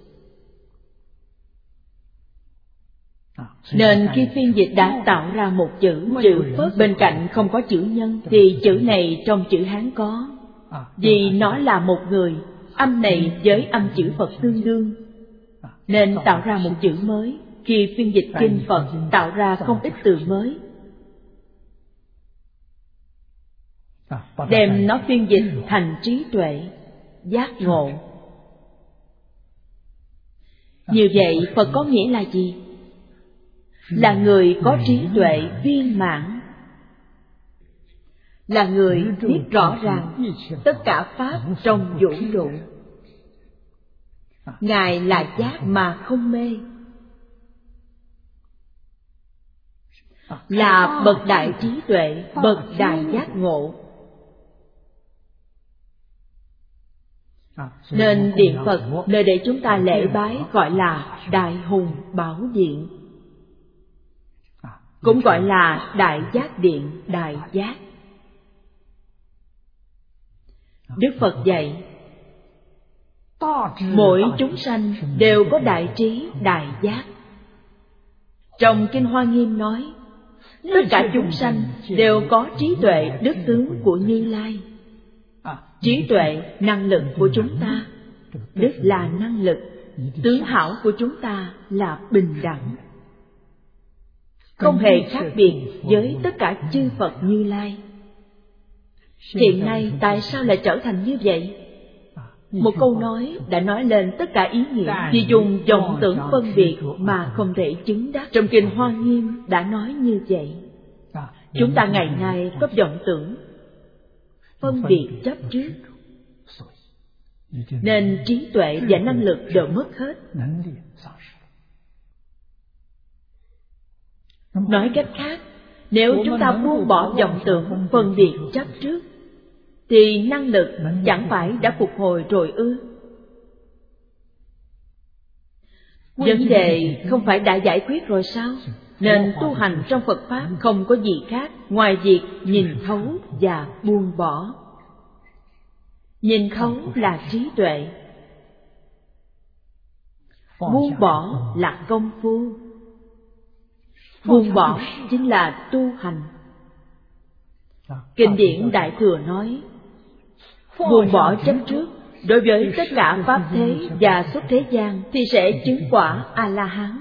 nên khi phiên dịch đã tạo ra một chữ, chữ Phật, bên cạnh không có chữ nhân, thì chữ này trong chữ Hán có. Vì nó là một người, âm này với âm chữ Phật tương đương, nên tạo ra một chữ mới. Khi phiên dịch kinh Phật tạo ra không ít từ mới, đem nó phiên dịch thành trí tuệ, giác ngộ. Như vậy Phật có nghĩa là gì? Là người có trí tuệ viên mãn, là người biết rõ ràng tất cả pháp trong vũ trụ. Ngài là giác mà không mê, là bậc đại trí tuệ, bậc đại giác ngộ. Nên điện Phật nơi để chúng ta lễ bái gọi là Đại Hùng Bảo Điện, cũng gọi là Đại Giác Điện, Đại Giác. Đức Phật dạy mỗi chúng sanh đều có đại trí, đại giác. Trong Kinh Hoa Nghiêm nói tất cả chúng sanh đều có trí tuệ đức tướng của Như Lai. Trí tuệ, năng lực của chúng ta, đức là năng lực, tướng hảo của chúng ta là bình đẳng, không hề khác biệt với tất cả chư Phật Như Lai. Hiện nay tại sao lại trở thành như vậy? Một câu nói đã nói lên tất cả ý nghĩa, vì dùng vọng tưởng phân biệt mà không thể chứng đắc. Trong Kinh Hoa Nghiêm đã nói như vậy. Chúng ta ngày nay có vọng tưởng, phân biệt chấp trước, nên trí tuệ và năng lực đều mất hết. Nói cách khác, nếu chúng ta buông bỏ vọng tưởng phân biệt chấp trước, thì năng lực chẳng phải đã phục hồi rồi ư? Vấn đề không phải đã giải quyết rồi sao? Nên tu hành trong Phật Pháp không có gì khác ngoài việc nhìn thấu và buông bỏ. Nhìn thấu là trí tuệ, buông bỏ là công phu. Buông bỏ chính là tu hành. Kinh điển Đại Thừa nói, buông bỏ chấp trước đối với tất cả pháp thế và xuất thế gian thì sẽ chứng quả A-la-hán.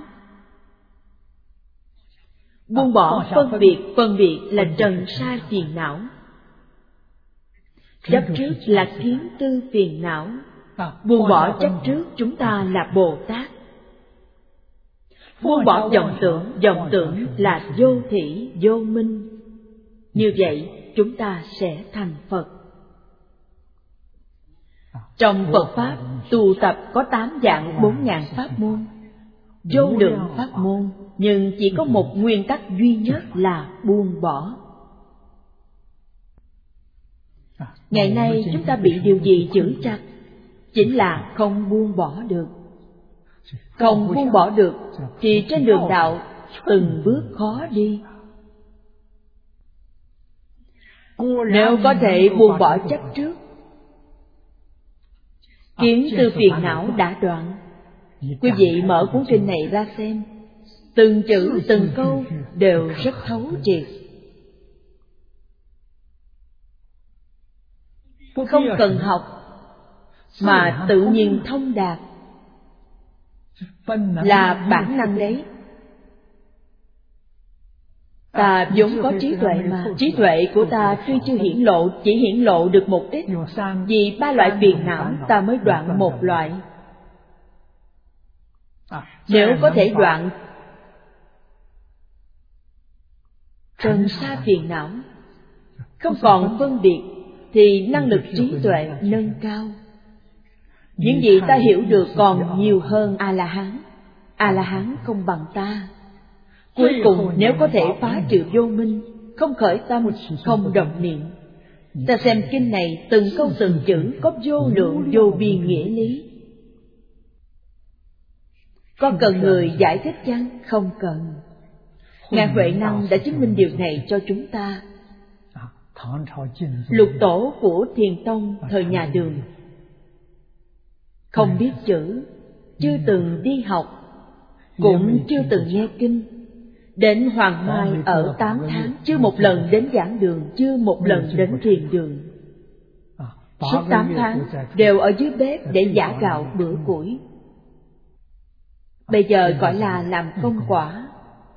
Buông bỏ phân biệt, phân biệt là trần sa phiền não. Chấp trước là kiến tư phiền não. Buông bỏ chấp trước chúng ta là Bồ Tát. Buông bỏ vọng tưởng, vọng tưởng là vô thỉ, vô minh. Như vậy chúng ta sẽ thành Phật. Trong Phật Pháp, tu tập có tám vạn bốn ngàn pháp môn, vô lượng pháp môn, nhưng chỉ có một nguyên tắc duy nhất là buông bỏ. Ngày nay chúng ta bị điều gì giữ chặt? Chính là không buông bỏ được. Không buông bỏ được thì trên đường đạo từng bước khó đi. Nếu có thể buông bỏ chấp trước, kiến tư phiền não đã đoạn. Quý vị mở cuốn kinh này ra xem, từng chữ từng câu đều rất thấu triệt. Không cần học mà tự nhiên thông đạt, là bản năng đấy. Ta vốn có trí tuệ mà. Trí tuệ của ta tuy chưa hiển lộ, chỉ hiển lộ được một ít. Vì ba loại phiền não ta mới đoạn một loại. Nếu có thể đoạn trần sa phiền não, không còn phân biệt, thì năng lực trí tuệ nâng cao. Những gì ta hiểu được còn nhiều hơn A-la-hán. A-la-hán không bằng ta. Cuối cùng nếu có thể phá trừ vô minh, không khởi tâm, không động niệm, ta xem kinh này từng câu từng chữ có vô lượng vô biên nghĩa lý. Có cần người giải thích chăng? Không cần. Ngài Huệ Năng đã chứng minh điều này cho chúng ta. Lục tổ của Thiền Tông thời nhà Đường không biết chữ, chưa từng đi học, cũng chưa từng nghe kinh. Đến Hoàng Mai ở tám tháng, chưa một lần đến giảng đường, chưa một lần đến thiền đường. Suốt tám tháng đều ở dưới bếp để giã gạo bữa củi. Bây giờ gọi là làm công quả.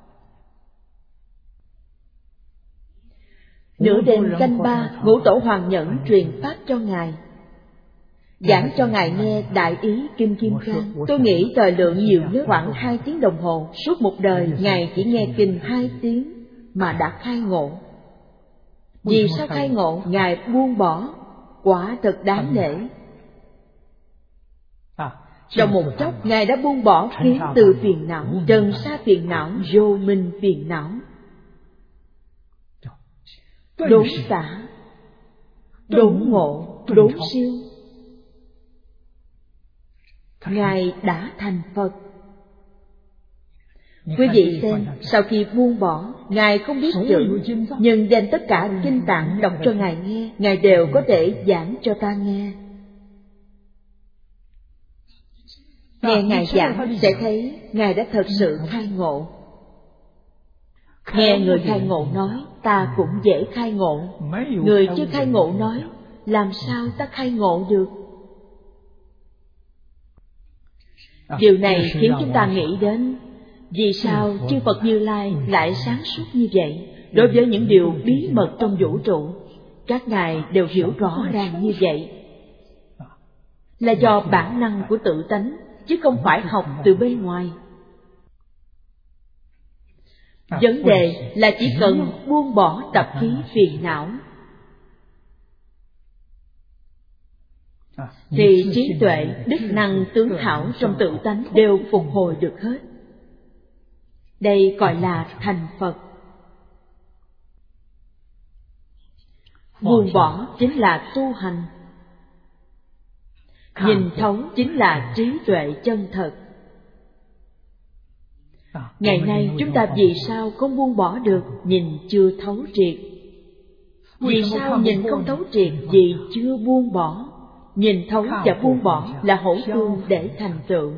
Nửa đêm canh ba, Ngũ Tổ Hoàng Nhẫn truyền pháp cho Ngài, giảng cho Ngài nghe Đại Ý Kinh Kim Cang. Tôi nghĩ thời lượng nhiều nhất khoảng hai tiếng đồng hồ. Suốt một đời Ngài chỉ nghe kinh hai tiếng mà đã khai ngộ. Vì sao khai ngộ? Ngài buông bỏ, quả thật đáng nể. Trong một chốc Ngài đã buông bỏ kiến từ phiền não, trần sa phiền não, vô minh phiền não. Đốn xả, đốn ngộ, đốn siêu. Ngài đã thành Phật. Quý vị xem, sau khi buông bỏ, Ngài không biết chữ, nhưng đem tất cả kinh tạng đọc cho Ngài nghe, Ngài đều có thể giảng cho ta nghe. Nghe Ngài giảng sẽ thấy Ngài đã thật sự khai ngộ. Nghe người khai ngộ nói, ta cũng dễ khai ngộ. Người chưa khai ngộ nói, làm sao ta khai ngộ được? Điều này khiến chúng ta nghĩ đến, vì sao chư Phật Như Lai lại sáng suốt như vậy? Đối với những điều bí mật trong vũ trụ, các ngài đều hiểu rõ ràng như vậy. Là do bản năng của tự tánh, chứ không phải học từ bên ngoài. Vấn đề là chỉ cần buông bỏ tập khí phiền não. thì trí tuệ, đức năng tướng hảo trong tự tánh đều phục hồi được hết. Đây gọi là thành Phật. Buông bỏ chính là tu hành. Nhìn thấu chính là trí tuệ chân thật. Ngày nay chúng ta vì sao không buông bỏ được? Nhìn chưa thấu triệt. Vì sao nhìn không thấu triệt? Vì chưa buông bỏ. Nhìn thấu và buông bỏ là hỗ tương để thành tựu.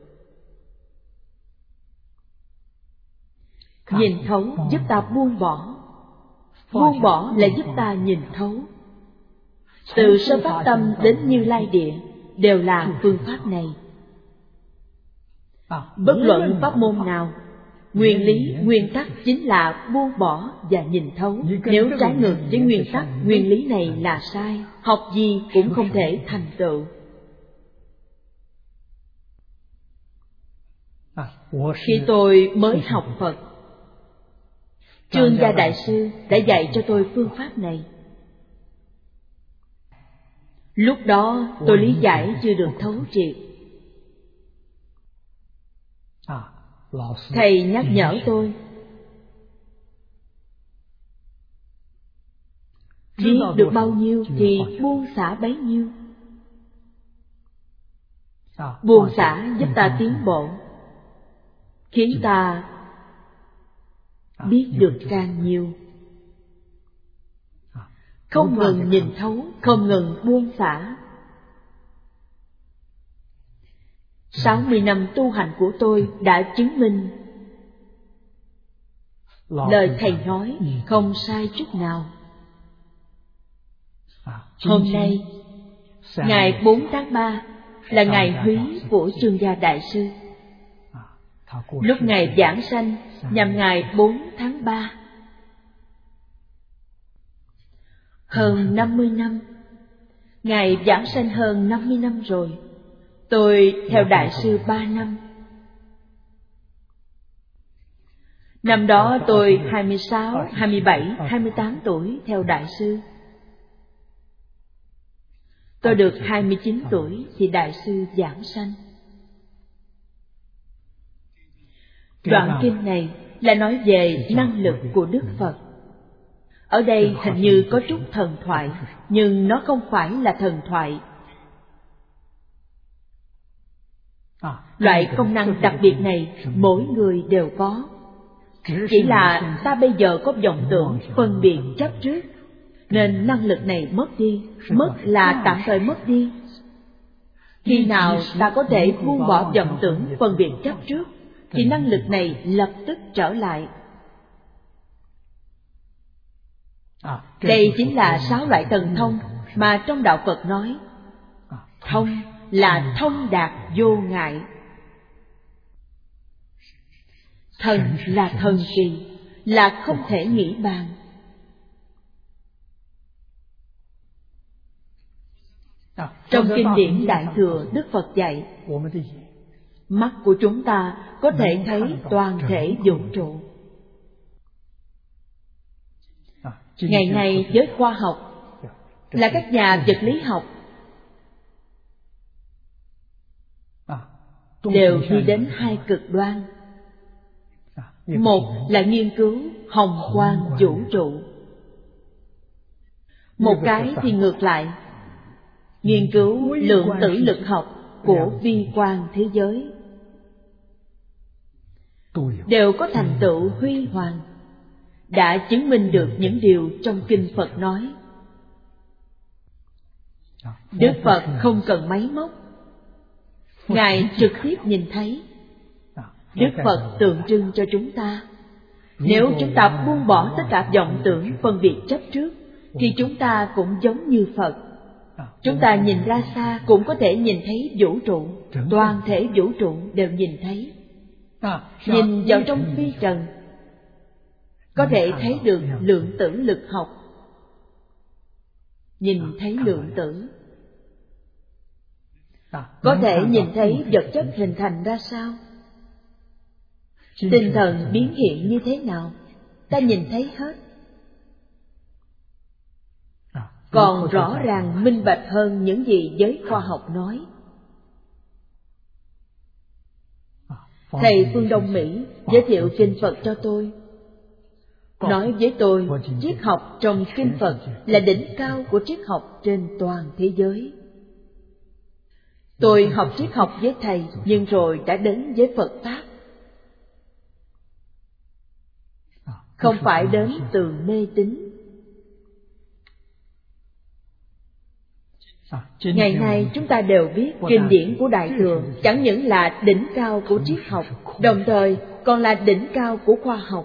Nhìn thấu giúp ta buông bỏ. Buông bỏ là giúp ta nhìn thấu. Từ sơ phát tâm đến Như Lai Địa đều là phương pháp này. Bất luận pháp môn nào, nguyên lý, nguyên tắc chính là buông bỏ và nhìn thấu. Nếu trái ngược với nguyên tắc, nguyên lý này là sai, học gì cũng không thể thành tựu. Khi tôi mới học Phật, Trương Gia Đại Sư đã dạy cho tôi phương pháp này. Lúc đó tôi lý giải chưa được thấu triệt. Thầy nhắc nhở tôi, biết được bao nhiêu thì buông xả bấy nhiêu. Buông xả giúp ta tiến bộ, khiến ta biết được càng nhiều. Không ngừng nhìn thấu, không ngừng buông xả. Sáu mươi năm tu hành của tôi đã chứng minh lời thầy nói không sai chút nào. Hôm nay, ngày bốn tháng ba là ngày húy của Trương Gia Đại Sư. Lúc ngày giảng sanh nhằm ngày bốn tháng ba. Hơn năm mươi năm, Ngài giảng sanh hơn năm mươi năm rồi. Tôi theo Đại sư ba năm. Năm đó tôi hai mươi sáu, hai mươi bảy, hai mươi tám tuổi theo Đại sư. Tôi được hai mươi chín tuổi thì Đại sư giảng sanh. Đoạn kinh này là nói về năng lực của Đức Phật. Ở đây hình như có chút thần thoại, nhưng nó không phải là thần thoại. Loại công năng đặc biệt này mỗi người đều có. Chỉ là ta bây giờ có vọng tưởng, phân biệt, chấp trước, nên năng lực này mất đi. Mất là tạm thời mất đi. Khi nào ta có thể buông bỏ vọng tưởng, phân biệt, chấp trước, thì năng lực này lập tức trở lại. Đây chính là sáu loại thần thông mà trong đạo Phật nói. Thông là thông đạt vô ngại. Thần là thần kỳ, là không thể nghĩ bàn. Trong kinh điển Đại Thừa, Đức Phật dạy, mắt của chúng ta có thể thấy toàn thể vũ trụ. Ngày nay với khoa học là các nhà vật lý học đều đi đến hai cực đoan. Một là nghiên cứu hồng quang vũ trụ, một cái thì ngược lại, nghiên cứu lượng tử lực học của vi quan thế giới. Đều có thành tựu huy hoàng, đã chứng minh được những điều trong kinh Phật nói. Đức Phật không cần máy móc, Ngài trực tiếp nhìn thấy. Đức Phật tượng trưng cho chúng ta. Nếu chúng ta buông bỏ tất cả vọng tưởng, phân biệt, chấp trước, thì chúng ta cũng giống như Phật. Chúng ta nhìn ra xa cũng có thể nhìn thấy vũ trụ, toàn thể vũ trụ đều nhìn thấy. Nhìn vào trong phi trần, có thể thấy được lượng tử lực học. Nhìn thấy lượng tử, có thể nhìn thấy vật chất hình thành ra sao, tinh thần biến hiện như thế nào, ta nhìn thấy hết. còn rõ ràng minh bạch hơn những gì giới khoa học nói. Thầy Phương Đông Mỹ giới thiệu kinh Phật cho tôi, nói với tôi triết học trong kinh Phật là đỉnh cao của triết học trên toàn thế giới. Tôi học triết học với thầy, nhưng rồi đã đến với Phật Pháp. Không phải đến từ mê tín. Ngày nay chúng ta đều biết kinh điển của Đại Thừa chẳng những là đỉnh cao của triết học, đồng thời còn là đỉnh cao của khoa học.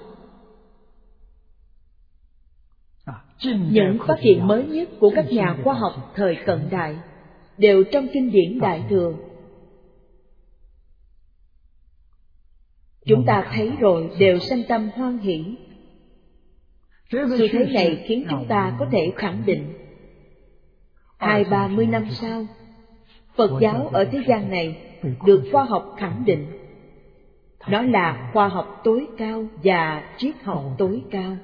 Những phát hiện mới nhất của các nhà khoa học thời cận đại đều trong kinh điển Đại Thừa. Chúng ta thấy rồi đều sanh tâm hoan hỷ. Xu thế này khiến chúng ta có thể khẳng định hai ba mươi năm sau, Phật giáo ở thế gian này được khoa học khẳng định nó là khoa học tối cao và triết học tối cao.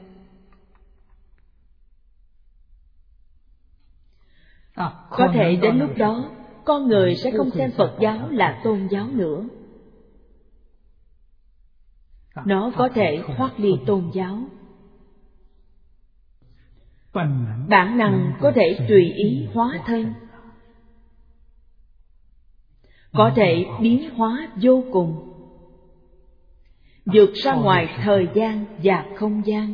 Có thể đến lúc đó con người sẽ không xem Phật giáo là tôn giáo nữa. Nó có thể thoát ly tôn giáo. Bản năng có thể tùy ý hóa thân, có thể biến hóa vô cùng, vượt ra ngoài thời gian và không gian.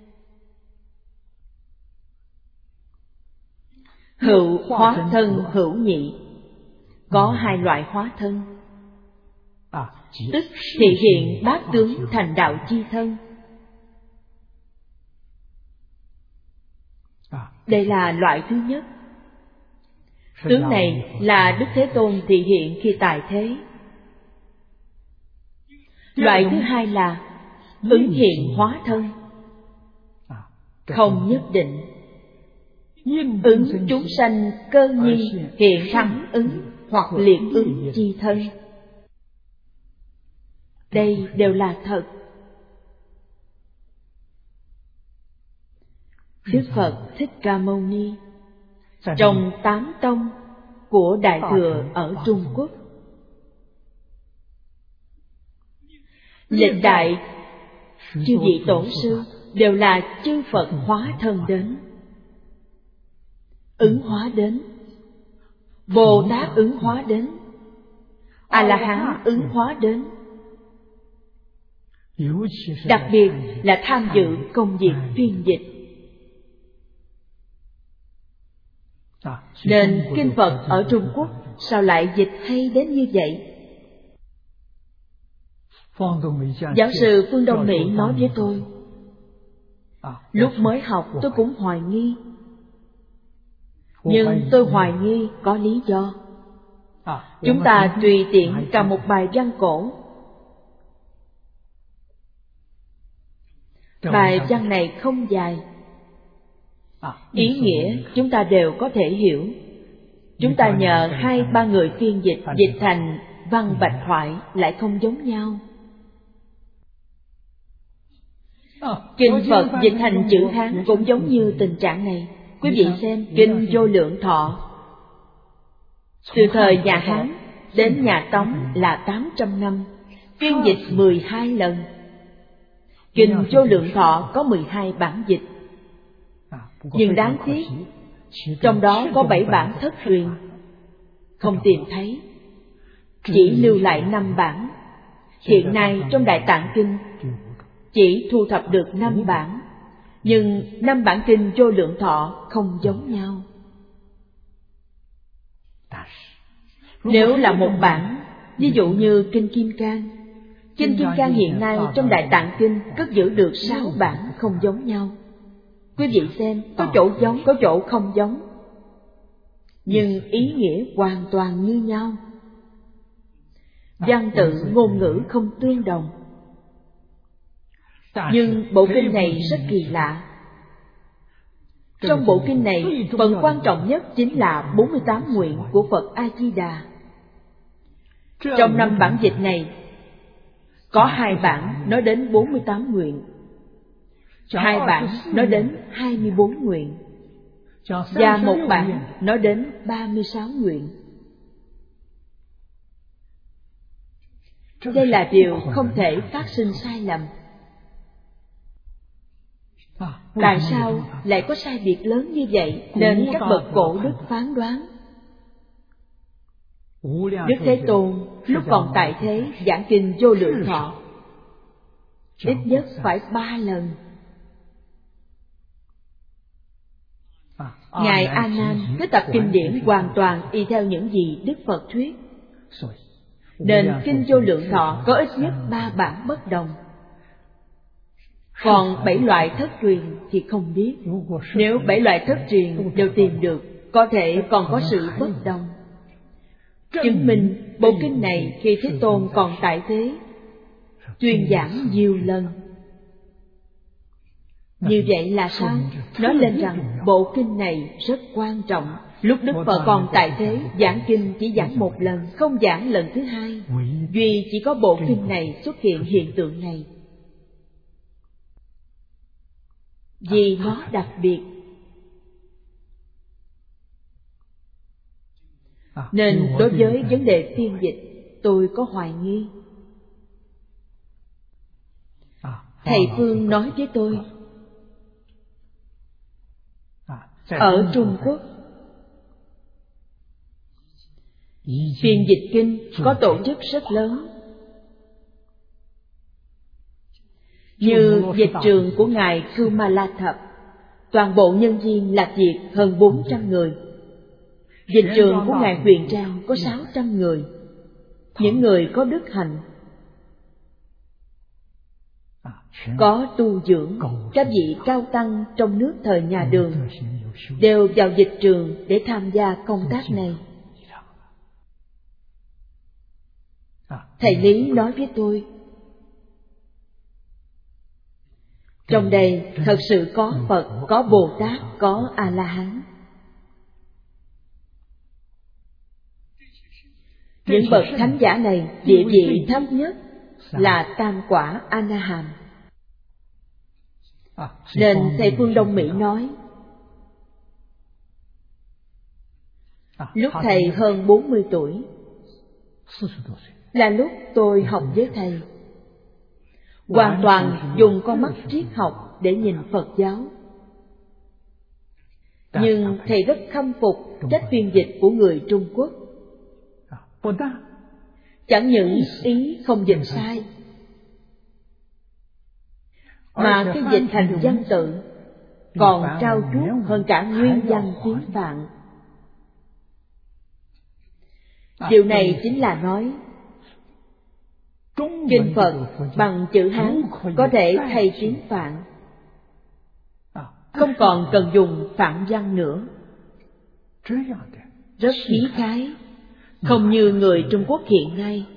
Hữu hóa thân hữu nhị, có hai loại hóa thân, tức thị hiện bát tướng thành đạo chi thân. Đây là loại thứ nhất. Tướng này là Đức Thế Tôn thị hiện khi tại thế. Loại thứ hai là ứng hiện hóa thân. Không nhất định. Ứng chúng sanh cơ nhi hiện thắng ứng hoặc liệt ứng chi thân. Đây đều là thật. Đức Phật Thích Ca Mâu Ni trong tám tông của Đại Thừa ở Trung Quốc, lịch đại chư vị tổ sư đều là chư Phật hóa thân đến, ứng hóa đến, Bồ Tát ứng hóa đến, A La Hán ứng hóa đến. Đặc biệt là tham dự công việc phiên dịch. Nên kinh Phật ở Trung Quốc sao lại dịch hay đến như vậy? Giáo sư Phương Đông Mỹ nói với tôi, lúc mới học tôi cũng hoài nghi, nhưng tôi hoài nghi có lý do. Chúng ta tùy tiện cầm một bài văn cổ. Bài văn này không dài, ý nghĩa chúng ta đều có thể hiểu. Chúng ta nhờ hai ba người phiên dịch, dịch thành văn bạch thoại lại không giống nhau. Kinh Phật dịch thành chữ Hán cũng giống như tình trạng này. Quý vị xem Kinh Vô Lượng Thọ, từ thời nhà Hán đến nhà Tống là tám trăm năm, phiên dịch mười hai lần. Kinh Vô Lượng Thọ có mười hai bản dịch, nhưng đáng tiếc trong đó có bảy bản thất truyền, không tìm thấy, chỉ lưu lại năm bản. Hiện nay trong Đại Tạng Kinh chỉ thu thập được năm bản, nhưng năm bản kinh Vô Lượng Thọ không giống nhau. Nếu là một bản, ví dụ như Kinh Kim Cang, Kinh Kim Cang hiện nay trong Đại Tạng Kinh cất giữ được sáu bản không giống nhau. Quý vị xem, có chỗ giống, có chỗ không giống, nhưng ý nghĩa hoàn toàn như nhau. Văn tự ngôn ngữ không tương đồng. Nhưng bộ kinh này rất kỳ lạ. Trong bộ kinh này, phần quan trọng nhất chính là bốn mươi tám nguyện của Phật A-di-đà. Trong năm bản dịch này, có hai bản nói đến bốn mươi tám nguyện, hai bản nói đến hai mươi bốn nguyện. Và một bản nói đến ba mươi sáu nguyện. Đây là điều không thể phát sinh sai lầm. Tại sao lại có sai biệt lớn như vậy nên các bậc cổ đức phán đoán? Đức Thế Tôn lúc còn tại thế giảng kinh Vô Lượng Thọ ít nhất phải ba lần. Ngài A Nan cứ tập kinh điển hoàn toàn y theo những gì Đức Phật thuyết, nên kinh Vô Lượng Thọ có ít nhất ba bản bất đồng. Còn bảy loại thất truyền thì không biết. Nếu bảy loại thất truyền đều tìm được, có thể còn có sự bất đồng. Chứng minh bộ kinh này khi Thế Tôn còn tại thế tuyên giảng nhiều lần. Như vậy là sao? Nói lên rằng bộ kinh này rất quan trọng. Lúc Đức Phật còn tại thế giảng kinh chỉ giảng một lần, không giảng lần thứ hai. Duy chỉ có bộ kinh này xuất hiện hiện tượng này, vì nó đặc biệt. Nên đối với vấn đề phiên dịch, tôi có hoài nghi. Thầy Phương nói với tôi, ở Trung Quốc, phiên dịch kinh có tổ chức rất lớn. Như dịch trường của Ngài Kumala Thập, toàn bộ nhân viên làm việc hơn bốn trăm người. Dịch trường của Ngài Huyền Trang có sáu trăm người. Những người có đức hạnh, có tu dưỡng, các vị cao tăng trong nước thời nhà Đường đều vào dịch trường để tham gia công tác này. Thầy Lý nói với tôi, trong đây thật sự có Phật, có Bồ Tát, có A-la-hán. Những bậc thánh giả này, địa vị thấp nhất là tam quả A-na-hàm. Nên thầy Phương Đông Mỹ nói, lúc thầy hơn bốn mươi tuổi, là lúc tôi học với thầy, hoàn toàn dùng con mắt triết học để nhìn Phật giáo. Nhưng thầy rất khâm phục cách phiên dịch của người Trung Quốc. Chẳng những ý không dịch sai, mà cái dịch thành văn tự còn trau chuốt hơn cả nguyên văn tiếng Phạn. Điều này chính là nói kinh Phật bằng chữ Hán có thể thay tiếng Phạn, không còn cần dùng Phạn văn nữa. Rất khí khái, không như người Trung Quốc hiện nay.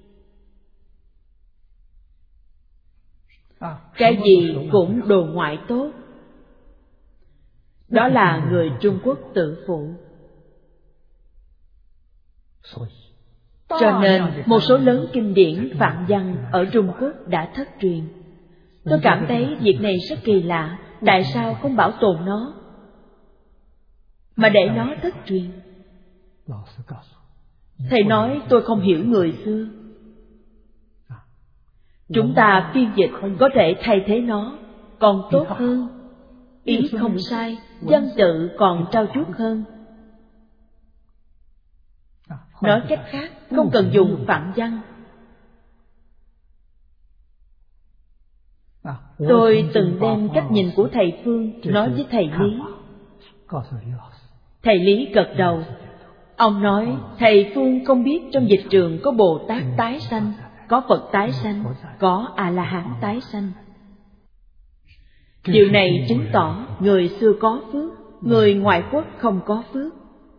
Cái gì cũng đồ ngoại tốt. Đó là người Trung Quốc tự phụ. Cho nên một số lớn kinh điển Phạn văn ở Trung Quốc đã thất truyền. Tôi cảm thấy việc này rất kỳ lạ. Tại sao không bảo tồn nó, mà để nó thất truyền? Thầy nói tôi không hiểu người xưa. Chúng ta phiên dịch có thể thay thế nó, còn tốt hơn. Ý không sai, văn tự còn trau chuốt hơn. Nói cách khác, không cần dùng Phạn văn. Tôi từng đem cách nhìn của thầy Phương nói với thầy Lý. Thầy Lý gật đầu. Ông nói thầy Phương không biết trong dịch trường có Bồ Tát tái sanh, có Phật tái sanh, có A-la-hán tái sanh. Điều này chứng tỏ người xưa có phước, người ngoại quốc không có phước.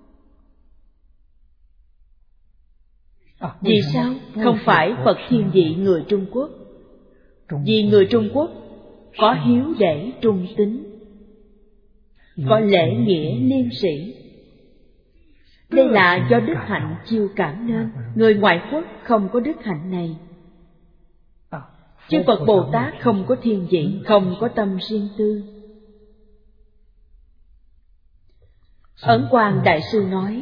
Vì sao không phải Phật thiên vị người Trung Quốc? Vì người Trung Quốc có hiếu để trung tín, có lễ nghĩa liêm sĩ. Đây là do đức hạnh chiêu cảm nên. Người ngoại quốc không có đức hạnh này. Chư Phật Bồ Tát không có thiên vị, không có tâm riêng tư. Ấn Quang Đại Sư nói,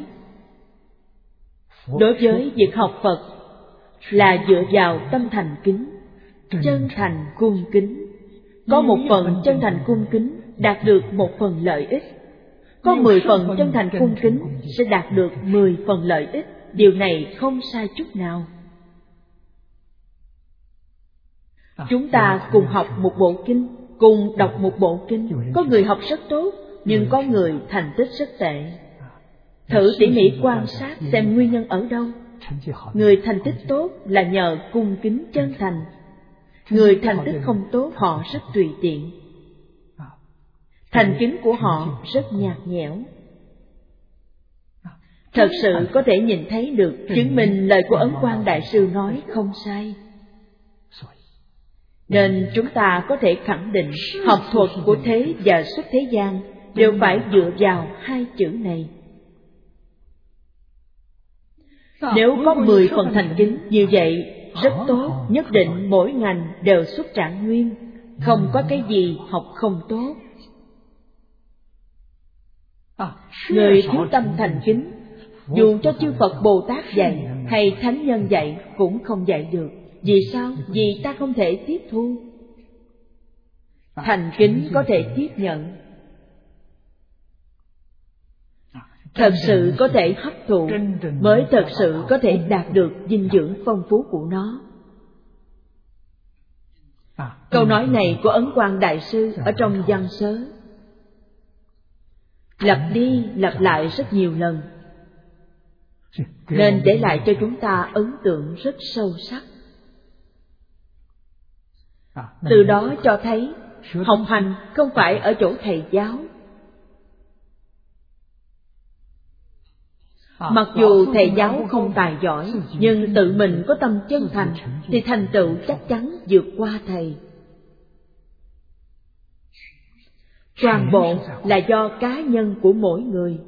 đối với việc học Phật là dựa vào tâm thành kính, chân thành cung kính. Có một phần chân thành cung kính đạt được một phần lợi ích, có mười phần chân thành cung kính sẽ đạt được mười phần lợi ích. Điều này không sai chút nào. Chúng ta cùng học một bộ kinh, cùng đọc một bộ kinh. Có người học rất tốt, nhưng có người thành tích rất tệ. Thử tỉ mỉ quan sát xem nguyên nhân ở đâu. Người thành tích tốt là nhờ cung kính chân thành. Người thành tích không tốt họ rất tùy tiện. Thành kính của họ rất nhạt nhẽo. Thật sự có thể nhìn thấy được, chứng minh lời của Ấn Quang Đại Sư nói không sai. Nên chúng ta có thể khẳng định học thuật của thế và xuất thế gian đều phải dựa vào hai chữ này. Nếu có mười phần thành kính như vậy rất tốt, nhất định mỗi ngành đều xuất trạng nguyên, không có cái gì học không tốt. Người thiếu tâm thành kính, dù cho chư Phật Bồ Tát dạy hay thánh nhân dạy cũng không dạy được. Vì sao? Vì ta không thể tiếp thu. Thành kính có thể tiếp nhận, thật sự có thể hấp thụ, mới thật sự có thể đạt được dinh dưỡng phong phú của nó. Câu nói này của Ấn Quang Đại Sư ở trong Văn Sớ lặp đi lặp lại rất nhiều lần, nên để lại cho chúng ta ấn tượng rất sâu sắc. Từ đó cho thấy học hành không phải ở chỗ thầy giáo. Mặc dù thầy giáo không tài giỏi, nhưng tự mình có tâm chân thành thì thành tựu chắc chắn vượt qua thầy. Toàn bộ là do cá nhân của mỗi người.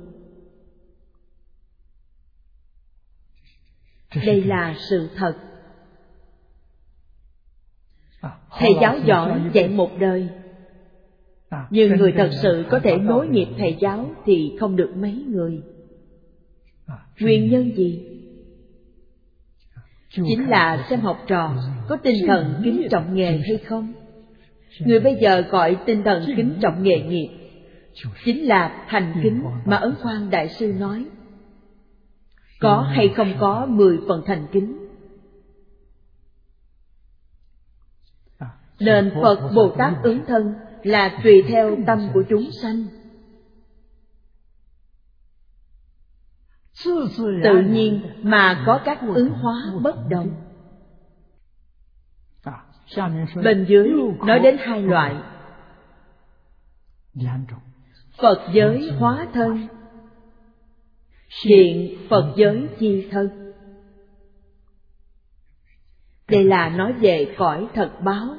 Đây là sự thật. Thầy giáo giỏi dạy một đời, nhưng người thật sự có thể nối nghiệp thầy giáo thì không được mấy người. Nguyên nhân gì? Chính là xem học trò có tinh thần kính trọng nghề hay không. Người bây giờ gọi tinh thần kính trọng nghề nghiệp chính là thành kính mà Ấn Quang Đại Sư nói. Có hay không có mười phần thành kính. Nên Phật Bồ Tát ứng thân là tùy theo tâm của chúng sanh, tự nhiên mà có các ứng hóa bất đồng. Bên dưới nói đến hai loại: Phật giới hóa thân, hiện Phật giới chi thân. Đây là nói về cõi thật báo.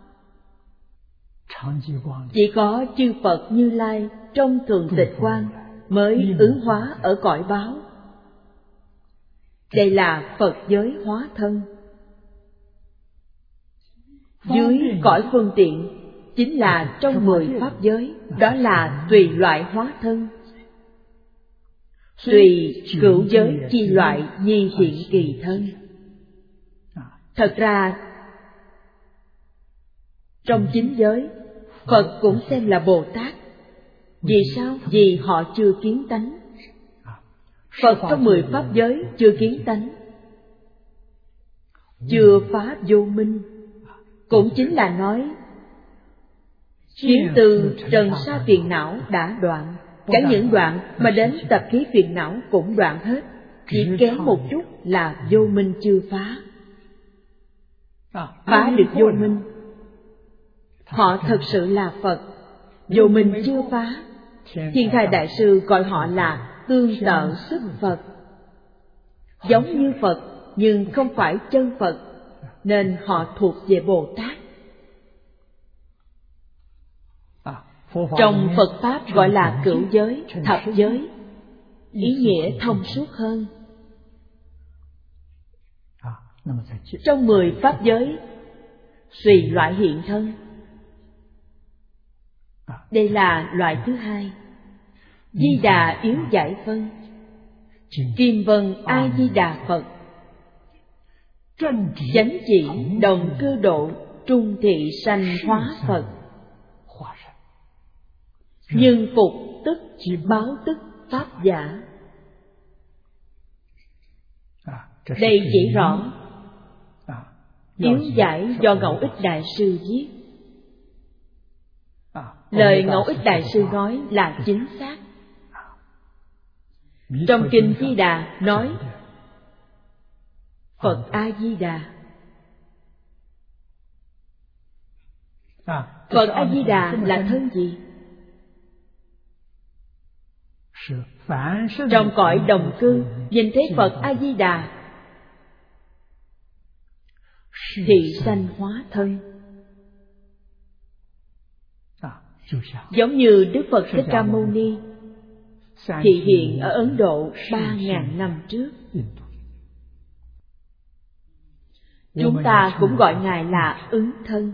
Chỉ có chư Phật Như Lai trong thường tịch quan mới ứng hóa ở cõi báo. Đây là Phật giới hóa thân. Dưới cõi phương tiện chính là trong mười pháp giới, đó là tùy loại hóa thân. Tùy cửu giới chi loại nhi hiện kỳ thân. Thật ra trong chín giới Phật cũng xem là Bồ Tát. Vì sao? Vì họ chưa kiến tánh. Phật trong mười pháp giới chưa kiến tánh, chưa phá vô minh. Cũng chính là nói kiến từ trần sa phiền não đã đoạn. Cả những đoạn mà đến tập khí phiền não cũng đoạn hết. Chỉ kém một chút là vô minh chưa phá. Phá được vô minh, họ thật sự là Phật. Vô minh chưa phá, Thiên Thai Đại Sư gọi họ là tương tự sức Phật. Giống như Phật nhưng không phải chân Phật, nên họ thuộc về Bồ Tát. Trong Phật Pháp gọi là cửu giới, thập giới, ý nghĩa thông suốt hơn. Trong mười pháp giới tùy loại hiện thân. Đây là loại thứ hai. Di Đà yếu giải phân. Kim Vân A Di Đà Phật. Chánh chỉ đồng cư độ, trung thị sanh hóa Phật. Nhưng phục tức báo tức pháp giả. Đây chỉ rõ yếu giải do Ngẫu Ích Đại Sư viết. Lời Ngẫu Ích Đại Sư nói là chính xác. Trong Kinh Di Đà nói Phật A Di Đà. Phật A Di Đà là thân gì? Trong cõi đồng cư nhìn thấy Phật A Di Đà thị sanh hóa thân. Giống như Đức Phật Thích Ca Mâu Ni thị hiện ở Ấn Độ ba ngàn năm trước. Chúng ta cũng gọi Ngài là ứng thân.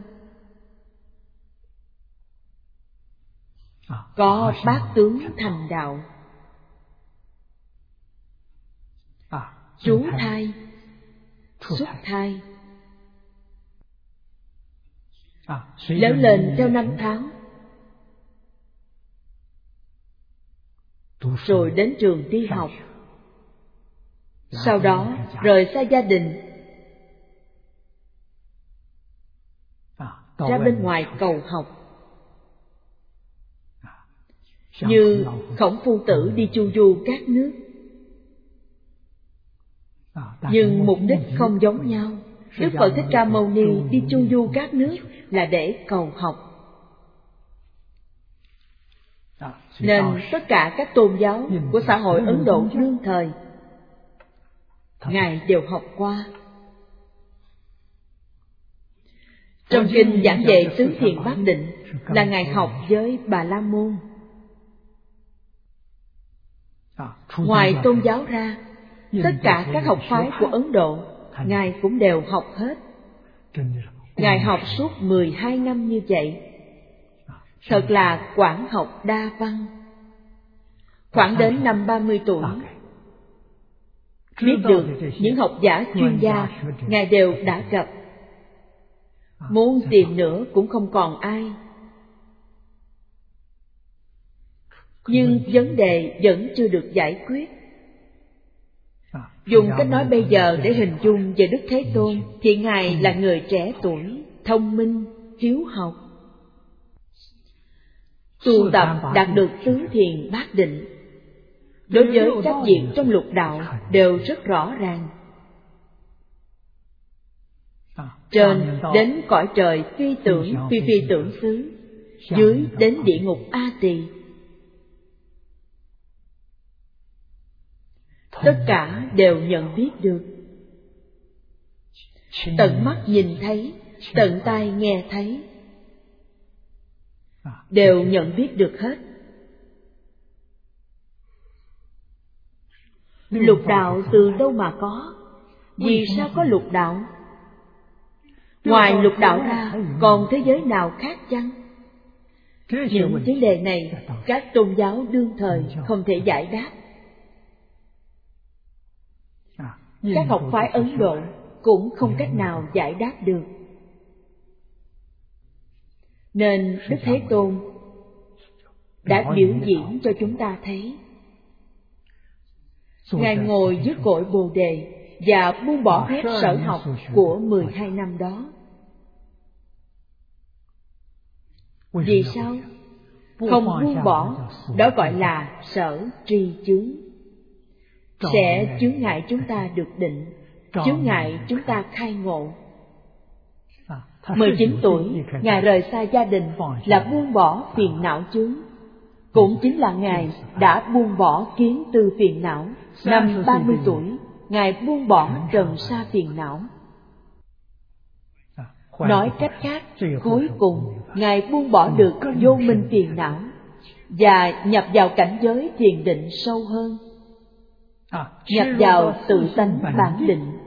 Có bát tướng thành đạo. Trú thai, xuất thai, lớn lên theo năm tháng, rồi đến trường đi học, sau đó rời xa gia đình, ra bên ngoài cầu học. Như Khổng Phu Tử đi chu du các nước, nhưng mục đích không giống nhau. Đức Phật Thích Ca Mâu Ni đi chu du các nước là để cầu học. Nên tất cả các tôn giáo của xã hội Ấn Độ đương thời Ngài đều học qua. Trong kinh giảng về Tứ Thiền Bát Định là Ngài học với Bà La Môn. Ngoài tôn giáo ra, tất cả các học phái của Ấn Độ Ngài cũng đều học hết. Ngài học suốt mười hai năm như vậy. Thật là quảng học đa văn. Khoảng đến năm ba mươi tuổi, biết được những học giả chuyên gia Ngài đều đã gặp. Muốn tìm nữa cũng không còn ai. Nhưng vấn đề vẫn chưa được giải quyết. Dùng cách nói bây giờ để hình dung về Đức Thế Tôn thì Ngài là người trẻ tuổi, thông minh, hiếu học. Tu tập đạt được tứ thiền bát định. Đối với các việc trong lục đạo đều rất rõ ràng. Trên đến cõi trời phi tưởng phi phi tưởng xứ, dưới đến địa ngục A Tỳ. Tất cả đều nhận biết được. Tận mắt nhìn thấy, tận tai nghe thấy, đều nhận biết được hết. Lục đạo từ đâu mà có? Vì sao có lục đạo? Ngoài lục đạo ra, còn thế giới nào khác chăng? Những vấn đề này, các tôn giáo đương thời không thể giải đáp. Các học phái Ấn Độ cũng không cách nào giải đáp được. Nên Đức Thế Tôn đã biểu diễn cho chúng ta thấy. Ngài ngồi dưới cội Bồ Đề và buông bỏ hết sở học của mười hai năm đó. Vì sao? Không buông bỏ, đó gọi là sở tri chướng. Sẽ chướng ngại chúng ta được định, chướng ngại chúng ta khai ngộ. Mười chín tuổi, Ngài rời xa gia đình là buông bỏ phiền não chướng. Cũng chính là Ngài đã buông bỏ kiến tư phiền não. Năm ba mươi tuổi, Ngài buông bỏ trần sa phiền não. Nói cách khác, cuối cùng Ngài buông bỏ được vô minh phiền não và nhập vào cảnh giới thiền định sâu hơn, nhập vào tự tánh bản định.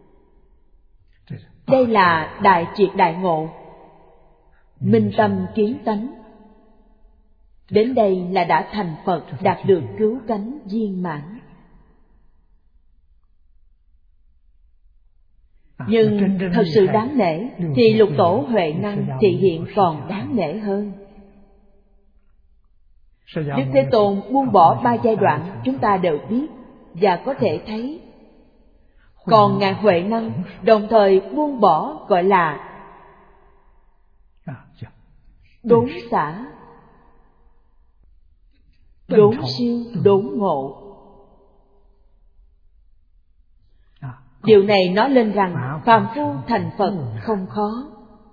Đây là đại triệt đại ngộ, minh tâm kiến tánh. Đến đây là đã thành Phật, đạt được cứu cánh viên mãn. Nhưng thật sự đáng nể thì lục tổ Huệ Năng thị hiện còn đáng nể hơn. Đức Thế Tôn buông bỏ ba giai đoạn chúng ta đều biết và có thể thấy. Còn Ngài Huệ Năng đồng thời buông bỏ gọi là đốn xả, đốn siêu, đốn ngộ. Điều này nói lên rằng phàm phu thành Phật không khó.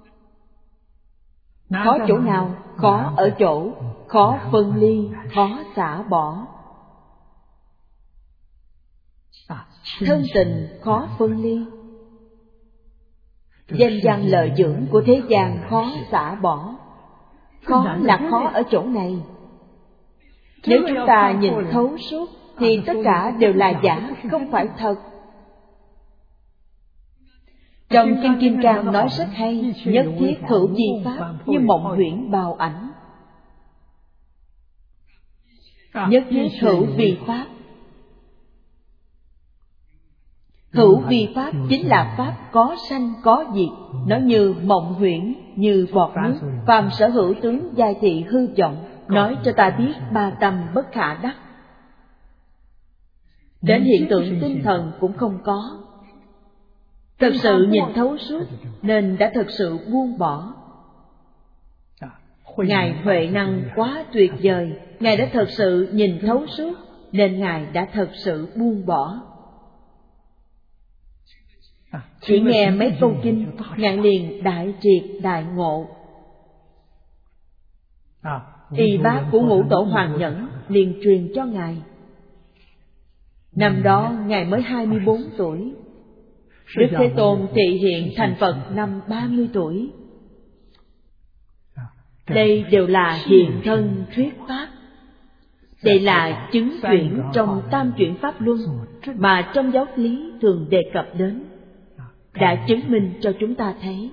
Khó chỗ nào? Khó ở chỗ khó phân ly, khó xả bỏ. Thân tình khó phân ly, danh văn lợi dưỡng của thế gian khó xả bỏ. Khó là khó ở chỗ này. Nếu chúng ta nhìn thấu suốt thì tất cả đều là giả, không phải thật. Trong Kinh Kim Cang nói rất hay, nhất thiết hữu vi pháp như mộng huyễn bào ảnh. Nhất thiết hữu vi pháp. Hữu vi pháp chính là pháp có sanh có diệt. Nó như mộng huyễn, như bọt nước. Phàm sở hữu tướng giai thị hư vọng, nói cho ta biết ba tâm bất khả đắc. Đến hiện tượng tinh thần cũng không có. Thật sự nhìn thấu suốt nên đã thật sự buông bỏ. Ngài Huệ Năng quá tuyệt vời. Ngài đã thật sự nhìn thấu suốt nên Ngài đã thật sự buông bỏ. Chỉ nghe mấy câu kinh, Ngài liền đại triệt đại ngộ. Y bác của Ngũ Tổ Hoàng Nhẫn liền truyền cho Ngài. Năm đó Ngài mới hai mươi bốn tuổi. Đức Thế Tôn thị hiện thành Phật năm ba mươi tuổi. Đây đều là hiện thân thuyết pháp. Đây là chứng chuyển trong tam chuyển pháp luân mà trong giáo lý thường đề cập đến, đã chứng minh cho chúng ta thấy.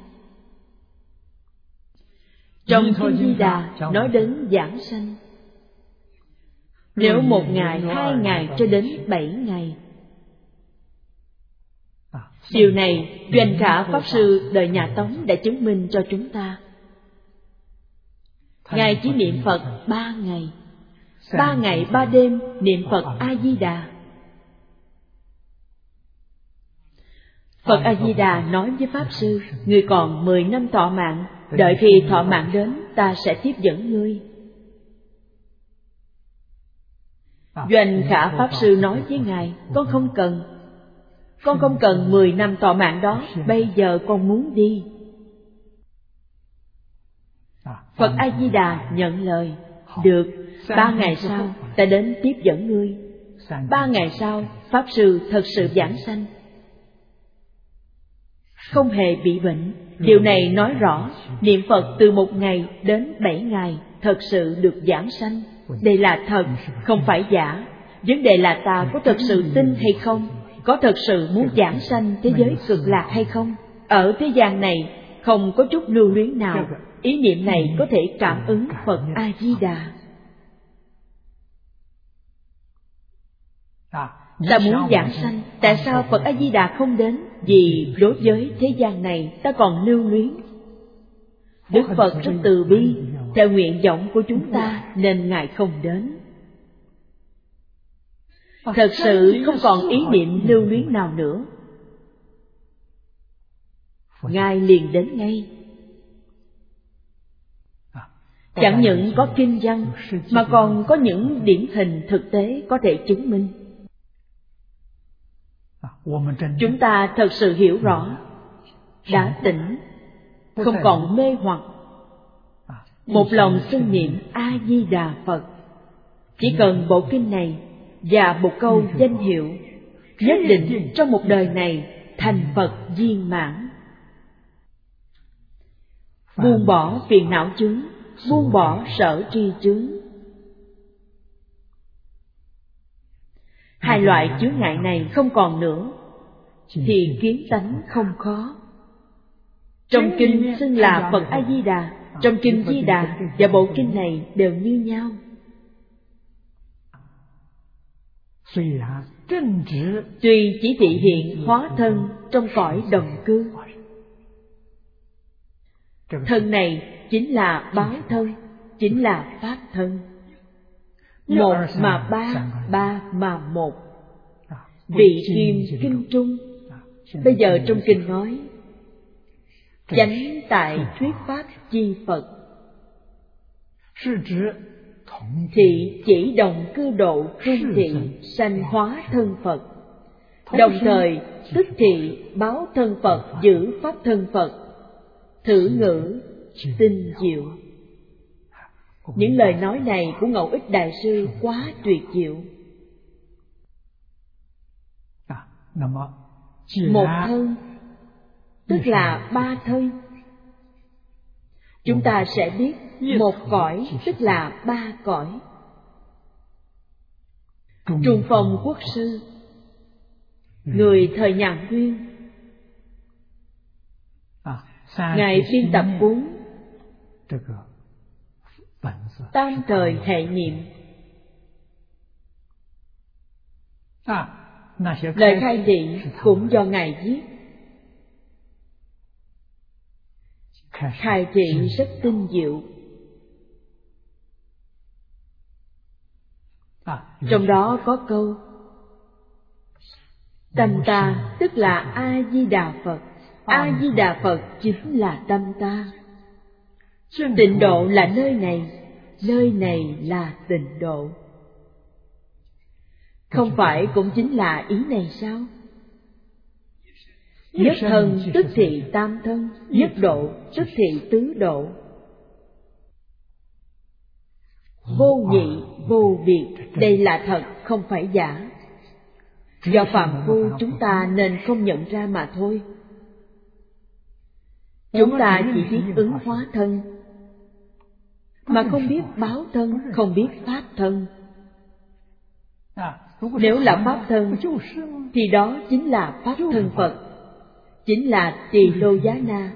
Trong Kinh Di Đà nói đến giảng sanh. Nếu một ngày, hai ngày cho đến bảy ngày. Điều này Doanh Khả Pháp Sư đời nhà Tống đã chứng minh cho chúng ta. Ngài chỉ niệm Phật ba ngày, ba ngày ba đêm niệm Phật A Di Đà. Phật A Di Đà nói với Pháp Sư: ngươi còn mười năm thọ mạng, đợi khi thọ mạng đến, ta sẽ tiếp dẫn ngươi. Doanh Khả Pháp Sư nói với Ngài: con không cần, con không cần mười năm thọ mạng đó, bây giờ con muốn đi. Phật A Di Đà nhận lời: được, ba ngày sau ta đến tiếp dẫn ngươi. Ba ngày sau Pháp Sư thật sự giảng sanh, không hề bị bệnh. Điều này nói rõ niệm Phật từ một ngày đến bảy ngày thật sự được giảng sanh. Đây là thật, không phải giả. Vấn đề là ta có thật sự tin hay không, có thật sự muốn giảng sanh thế giới cực lạc hay không. Ở thế gian này không có chút lưu luyến nào, ý niệm này có thể cảm ứng Phật A Di Đà. Ta muốn giảng sanh, tại sao Phật A Di Đà không đến? Vì đối với thế gian này ta còn lưu luyến. Đức Phật rất từ bi, theo nguyện vọng của chúng ta nên Ngài không đến. Thật sự không còn ý niệm lưu luyến nào nữa, Ngài liền đến ngay. Chẳng những có kinh văn mà còn có những điển hình thực tế có thể chứng minh. Chúng ta thật sự hiểu rõ, đã tỉnh, không còn mê hoặc, một lòng xưng niệm A Di Đà Phật. Chỉ cần bộ kinh này và một câu danh hiệu, nhất định trong một đời này thành Phật viên mãn. Buông bỏ phiền não chướng, buông bỏ sở tri chướng. Hai loại chướng ngại này không còn nữa, thì kiến tánh không khó. Trong kinh xưng là Phật A Di Đà, Trong Kinh Di Đà và bộ kinh này đều như nhau. Tuy chỉ thị hiện hóa thân trong cõi đồng cư, thân này chính là báo thân, chính là pháp thân. Một mà ba, ba mà một. Vị kim kinh trung. Bây giờ trong kinh nói chánh tại thuyết pháp chi Phật, thì chỉ đồng cư độ trung thị sanh hóa thân Phật, đồng thời tức thị báo thân Phật giữ pháp thân Phật. Thử ngữ tinh diệu. Những lời nói này của Ngẫu Ích Đại Sư quá tuyệt diệu. Một thân tức là ba thân. Chúng ta sẽ biết một cõi tức là ba cõi. Trung Phong Quốc sư, người thời Nhàn Nguyên, ngài biên tập cuốn Tam Thời Hệ Niệm. Lời khai thị cũng do ngài viết. Khai thị rất tinh diệu. Trong đó có câu tâm ta tức là A Di Đà Phật. A Di Đà Phật chính là tâm ta. Tịnh độ là nơi này, nơi này là tịnh độ. Không phải cũng chính là ý này sao? Nhất thân tức thị tam thân, nhất độ tức thị tứ độ. Vô nhị, vô biệt, đây là thật, không phải giả. Do phàm phu chúng ta nên không nhận ra mà thôi. Chúng ta chỉ biết ứng hóa thân, mà không biết báo thân, không biết pháp thân. Nếu là pháp thân, thì đó chính là pháp thân Phật, chính là Tỳ Lô Giá Na,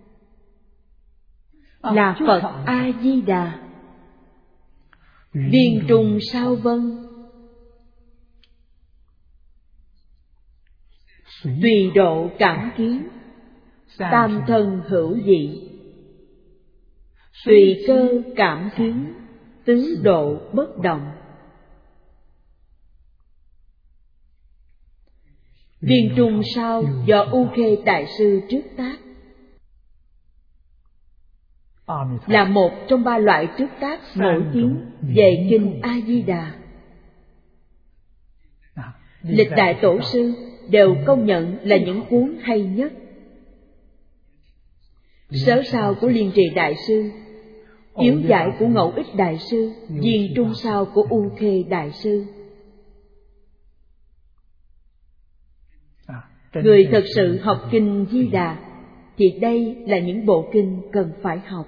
là Phật A Di Đà. Viên trùng sao vân, tùy độ cảm kiến, tam thân hữu dị, tùy cơ cảm kiến, tứ độ bất động. Viên trùng sao do U Khê Đại Sư trước tác, là một trong ba loại trước tác nổi tiếng về Kinh A Di Đà. Lịch đại tổ sư đều công nhận là những cuốn hay nhất. Sớ sao của Liên Trì Đại Sư, Yếu giải của Ngẫu Ích Đại Sư, Viên trung sao của U Khê Đại Sư. Người thật sự học Kinh Di Đà thì đây là những bộ kinh cần phải học.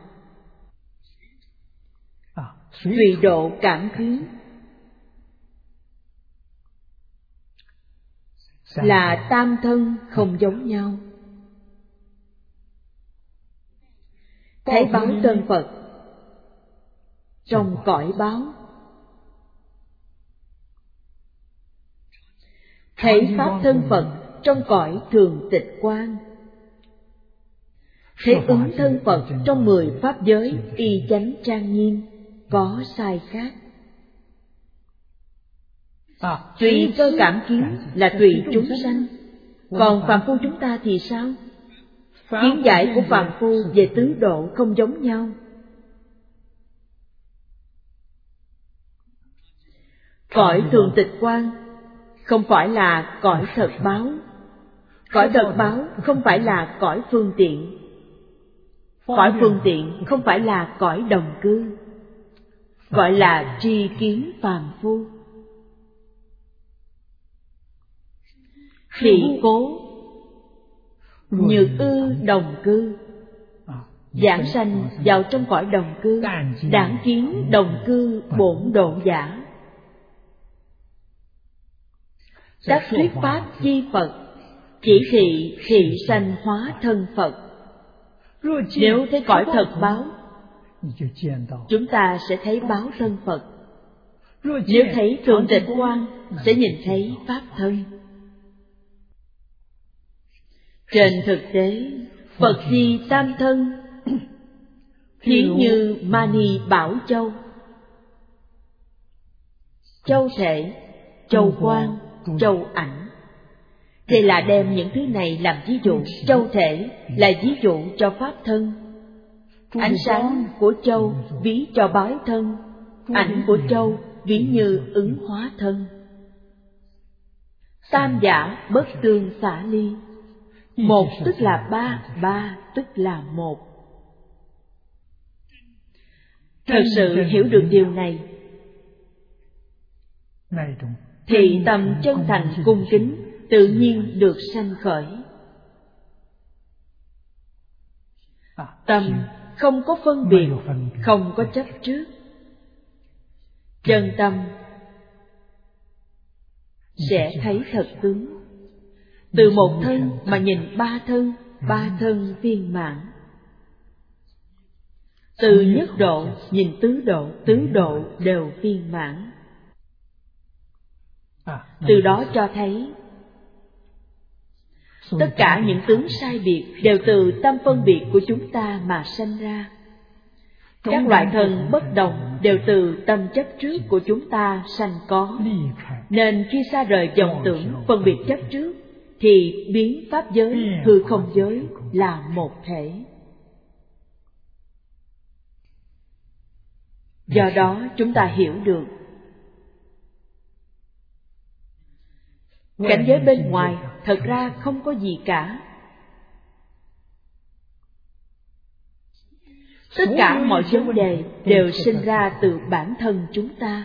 Tùy độ cảm kiến là tam thân không giống nhau. Thấy báo thân Phật trong cõi báo, thấy pháp thân Phật trong cõi thường tịch quang, thấy ứng thân Phật trong mười pháp giới y chánh trang nghiêm, có sai khác. Tùy cơ cảm kiến là tùy chúng sanh. Còn phàm phu chúng ta thì sao? Kiến giải của phàm phu về tứ độ không giống nhau. Cõi thường tịch quang không phải là cõi thật báo. Cõi thật báo không phải là cõi phương tiện. Cõi phương tiện không phải là cõi đồng cư, gọi là tri kiến phàm phu. Thị cố, nhược ư đồng cư, giảng sanh vào trong cõi đồng cư, đản kiến đồng cư bổn độ giả. Các thuyết pháp chi Phật, chỉ thị thị sanh hóa thân Phật. Nếu thấy cõi thật báo chúng ta sẽ thấy báo thân Phật. Nếu thấy Thượng Tịch Quan, sẽ nhìn thấy Pháp thân. Trên thực tế, Phật Di Tam Thân thí như Mani Bảo Châu, châu thể, châu quan, châu ảnh. Đây là đem những thứ này làm ví dụ. Châu thể là ví dụ cho Pháp thân. Ánh sáng của châu ví cho báo thân. Ảnh của châu ví như ứng hóa thân. Tam giả bất tương xả ly. Một tức là ba, ba tức là một. Thật sự hiểu được điều này, thì tâm chân thành cung kính tự nhiên được sanh khởi. Tâm không có phân biệt, không có chấp trước. Chân tâm sẽ thấy thật tướng. Từ một thân mà nhìn ba thân, ba thân viên mãn. Từ nhất độ nhìn tứ độ, tứ độ đều viên mãn. Từ đó cho thấy tất cả những tướng sai biệt đều từ tâm phân biệt của chúng ta mà sanh ra. Các loại thần bất đồng đều từ tâm chấp trước của chúng ta sanh có. Nên khi xa rời vọng tưởng phân biệt chấp trước, thì biến pháp giới, hư không giới là một thể. Do đó chúng ta hiểu được cảnh giới bên ngoài thật ra không có gì cả. Tất cả mọi vấn đề đều sinh ra từ bản thân chúng ta.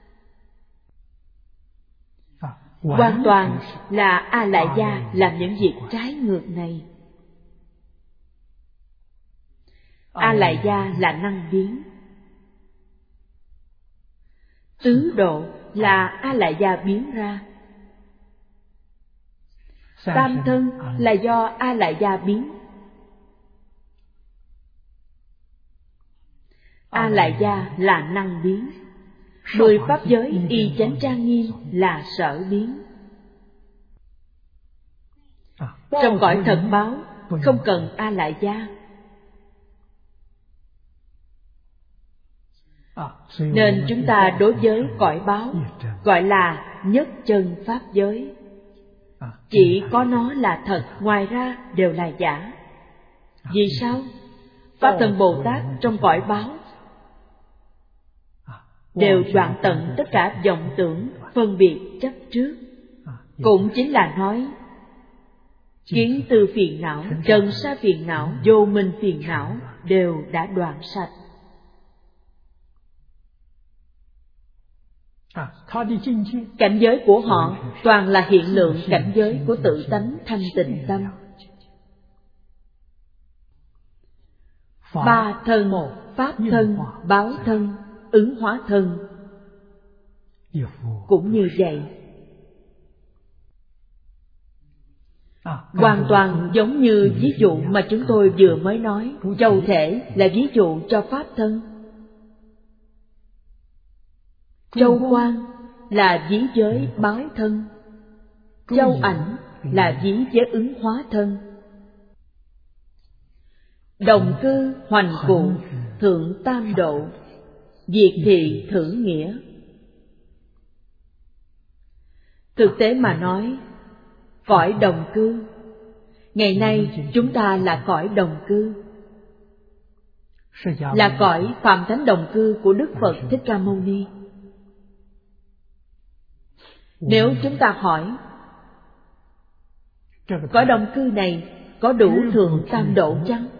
Hoàn toàn là A Lại Gia làm những việc trái ngược này. A Lại Gia là năng biến. Tứ độ là A Lại Gia biến ra. Tam thân là do A Lại Gia biến. A Lại Gia là năng biến. Mười pháp giới y chánh trang nghiêm là sở biến. Trong cõi thật báo không cần A Lại Gia. Nên chúng ta đối với cõi báo gọi là nhất chân pháp giới. Chỉ có nó là thật, ngoài ra đều là giả. Vì sao? Pháp Thân Bồ Tát trong cõi báo đều đoạn tận tất cả vọng tưởng, phân biệt, chấp trước. Cũng chính là nói kiến tư phiền não, trần sa phiền não, vô minh phiền não đều đã đoạn sạch. Cảnh giới của họ toàn là hiện lượng cảnh giới của tự tánh thanh tịnh tâm. Ba thân, pháp thân, báo thân, ứng hóa thân cũng như vậy. Hoàn toàn giống như ví dụ mà chúng tôi vừa mới nói. Châu thể là ví dụ cho pháp thân. Châu quan là ví giới báo thân. Châu ảnh là ví với ứng hóa thân. Đồng cư hoành cụ, thượng tam độ, diệt thị thử nghĩa. Thực tế mà nói, cõi đồng cư, ngày nay chúng ta là cõi đồng cư, là cõi phàm thánh đồng cư của Đức Phật Thích Ca Mâu Ni. Nếu chúng ta hỏi cõi đồng cư này có đủ thượng tam độ chăng?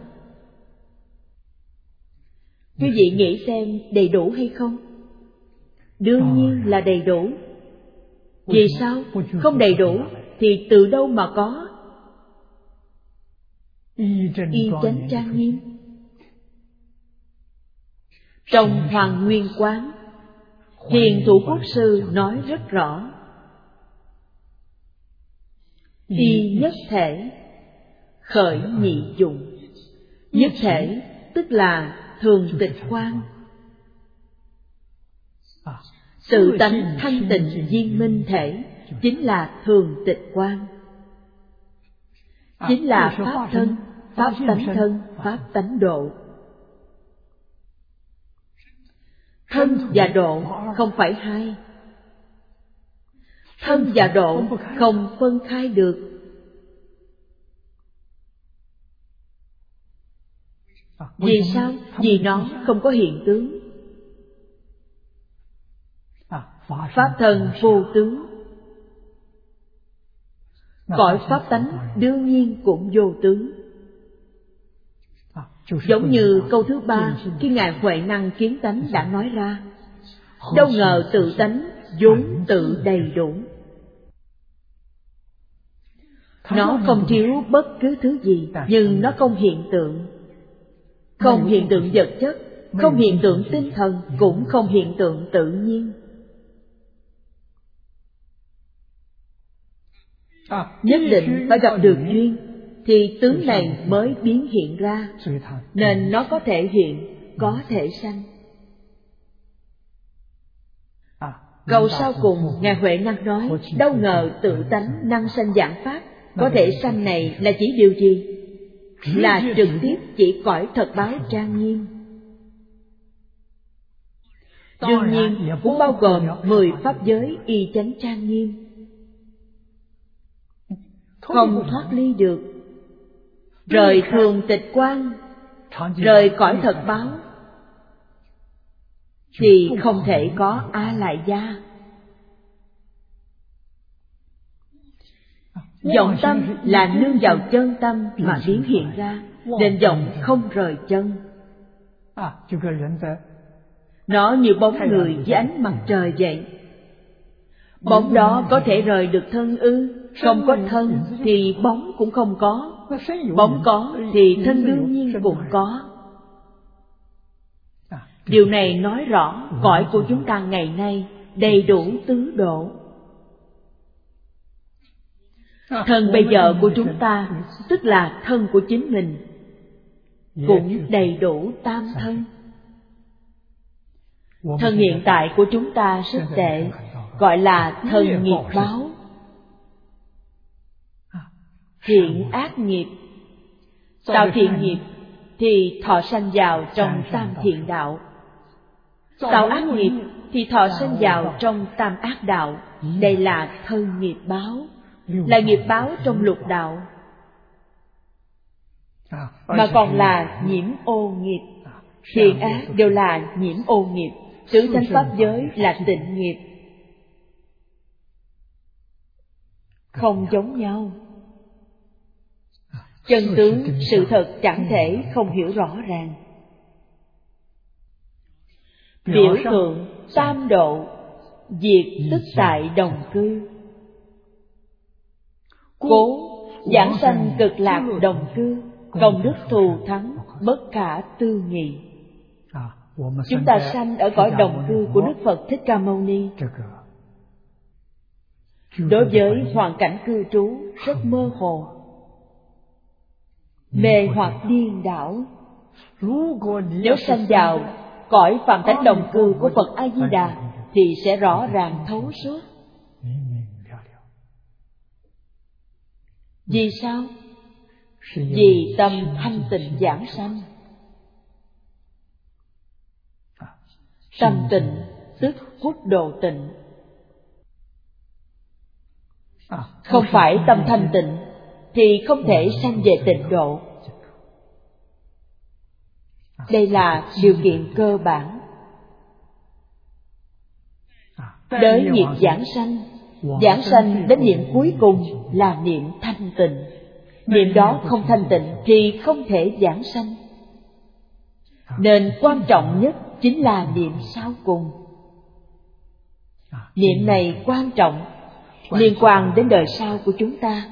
Quý vị nghĩ xem đầy đủ hay không? Đương nhiên là đầy đủ. Vì sao? Không đầy đủ thì từ đâu mà có? Y chánh trang nghiêm. Trong Hoàng Nguyên Quán, Hiền Thủ Quốc Sư nói rất rõ. Y nhất thể, khởi nhị dụng. Nhất thể tức là thường tịch quang. Tự tánh thanh tịnh viên minh thể chính là thường tịch quang, chính là pháp thân, pháp tánh thân, pháp tánh độ. Thân và độ không phải hai. Thân và độ không phân khai được. Vì sao? Vì nó không có hiện tướng. Pháp thân vô tướng, cõi pháp tánh đương nhiên cũng vô tướng. Giống như câu thứ ba khi Ngài Huệ Năng Kiến Tánh đã nói ra, đâu ngờ tự tánh vốn tự đầy đủ. Nó không thiếu bất cứ thứ gì, nhưng nó không hiện tượng. Không hiện tượng vật chất, không hiện tượng tinh thần, cũng không hiện tượng tự nhiên. Nhất định phải gặp được duyên thì tướng này mới biến hiện ra, nên nó có thể hiện, có thể sanh. Câu sau cùng Ngài Huệ Năng nói, đâu ngờ tự tánh năng sanh vạn pháp. Có thể sanh này là chỉ điều gì? Là trực tiếp chỉ cõi thật báo trang nghiêm. Đương nhiên cũng bao gồm mười pháp giới y chánh trang nghiêm. Không thoát ly được. Rời thường tịch quang, rời cõi thật báo, thì không thể có A Lại Gia. Vọng tâm là nương vào chân tâm mà biến hiện ra, nên vọng không rời chân. Nó như bóng người với ánh mặt trời vậy. Bóng đó có thể rời được thân ư? Không có thân thì bóng cũng không có. Bóng có thì thân đương nhiên cũng có. Điều này nói rõ cõi của chúng ta ngày nay đầy đủ tứ độ. Thân bây giờ của chúng ta, tức là thân của chính mình, cũng đầy đủ tam thân. Thân hiện tại của chúng ta rất tệ, gọi là thân nghiệp báo. Thiện ác nghiệp. Tạo thiện nghiệp thì thọ sanh vào trong tam thiện đạo. Tạo ác nghiệp thì thọ sanh vào trong tam ác đạo. Đây là thân nghiệp báo, là nghiệp báo trong lục đạo, mà còn là nhiễm ô nghiệp. Thiện ác đều là nhiễm ô nghiệp. Tứ thánh pháp giới là tịnh nghiệp. Không giống nhau. Chân tướng sự thật chẳng thể không hiểu rõ ràng. Biểu thượng tam độ, diệt tức tại đồng cư. Cố giảng sanh cực lạc đồng cư, công đức thù thắng bất khả tư nghị. Chúng ta sanh ở cõi đồng cư của Đức Phật Thích Ca Mâu Ni. Đối với hoàn cảnh cư trú rất mơ hồ, mê hoặc điên đảo. Nếu sanh vào cõi phàm thánh đồng cư của Phật A Di Đà thì sẽ rõ ràng thấu suốt. Vì sao? Vì tâm thanh tịnh giảng sanh. Tâm tịnh tức hút độ tịnh. Không phải tâm thanh tịnh thì không thể sanh về tịnh độ. Đây là điều kiện cơ bản. Đới nghiệp giảng sanh, giảng sanh đến niệm cuối cùng là niệm thanh tịnh. Niệm đó không thanh tịnh thì không thể giảng sanh. Nên quan trọng nhất chính là niệm sau cùng. Niệm này quan trọng, liên quan đến đời sau của chúng ta.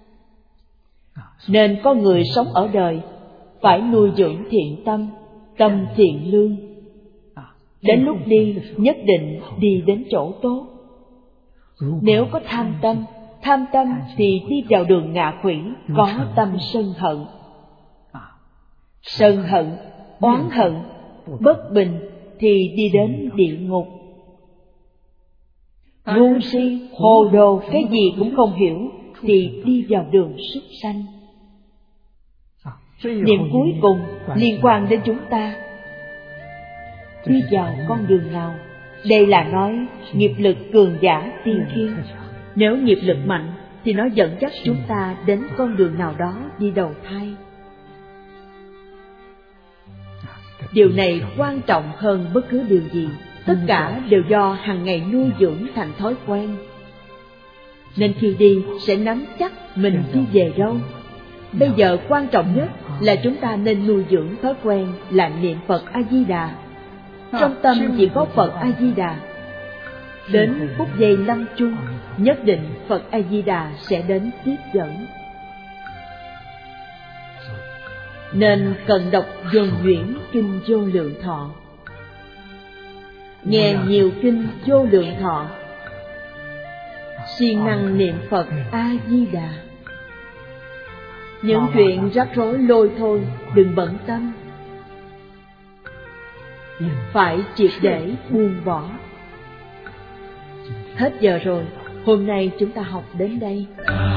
Nên con người sống ở đời phải nuôi dưỡng thiện tâm, tâm thiện lương. Đến lúc đi nhất định đi đến chỗ tốt. Nếu có tham tâm, tham tâm thì đi vào đường ngạ quỷ, có tâm sân hận. Sân hận oán hận, bất bình thì đi đến địa ngục. Ngu si, hồ đồ, cái gì cũng không hiểu thì đi vào đường súc sanh. Niệm cuối cùng liên quan đến chúng ta đi vào con đường nào. Đây là nói nghiệp lực cường giả tiên thiên. Nếu nghiệp lực mạnh thì nó dẫn dắt chúng ta đến con đường nào đó đi đầu thai. Điều này quan trọng hơn bất cứ điều gì. Tất cả đều do hàng ngày nuôi dưỡng thành thói quen. Nên khi đi sẽ nắm chắc mình đi về đâu. Bây giờ quan trọng nhất là chúng ta nên nuôi dưỡng thói quen là niệm Phật A-di-đà. Trong tâm chỉ có Phật A-di-đà. Đến phút giây lâm chung, nhất định Phật A-di-đà sẽ đến tiếp dẫn. Nên cần đọc dồn nhuyễn kinh Vô Lượng Thọ. Nghe nhiều kinh Vô Lượng Thọ, siêng năng niệm Phật A-di-đà. Những chuyện rắc rối lôi thôi đừng bận tâm, phải triệt để buông bỏ. Hết giờ rồi, hôm nay chúng ta học đến đây.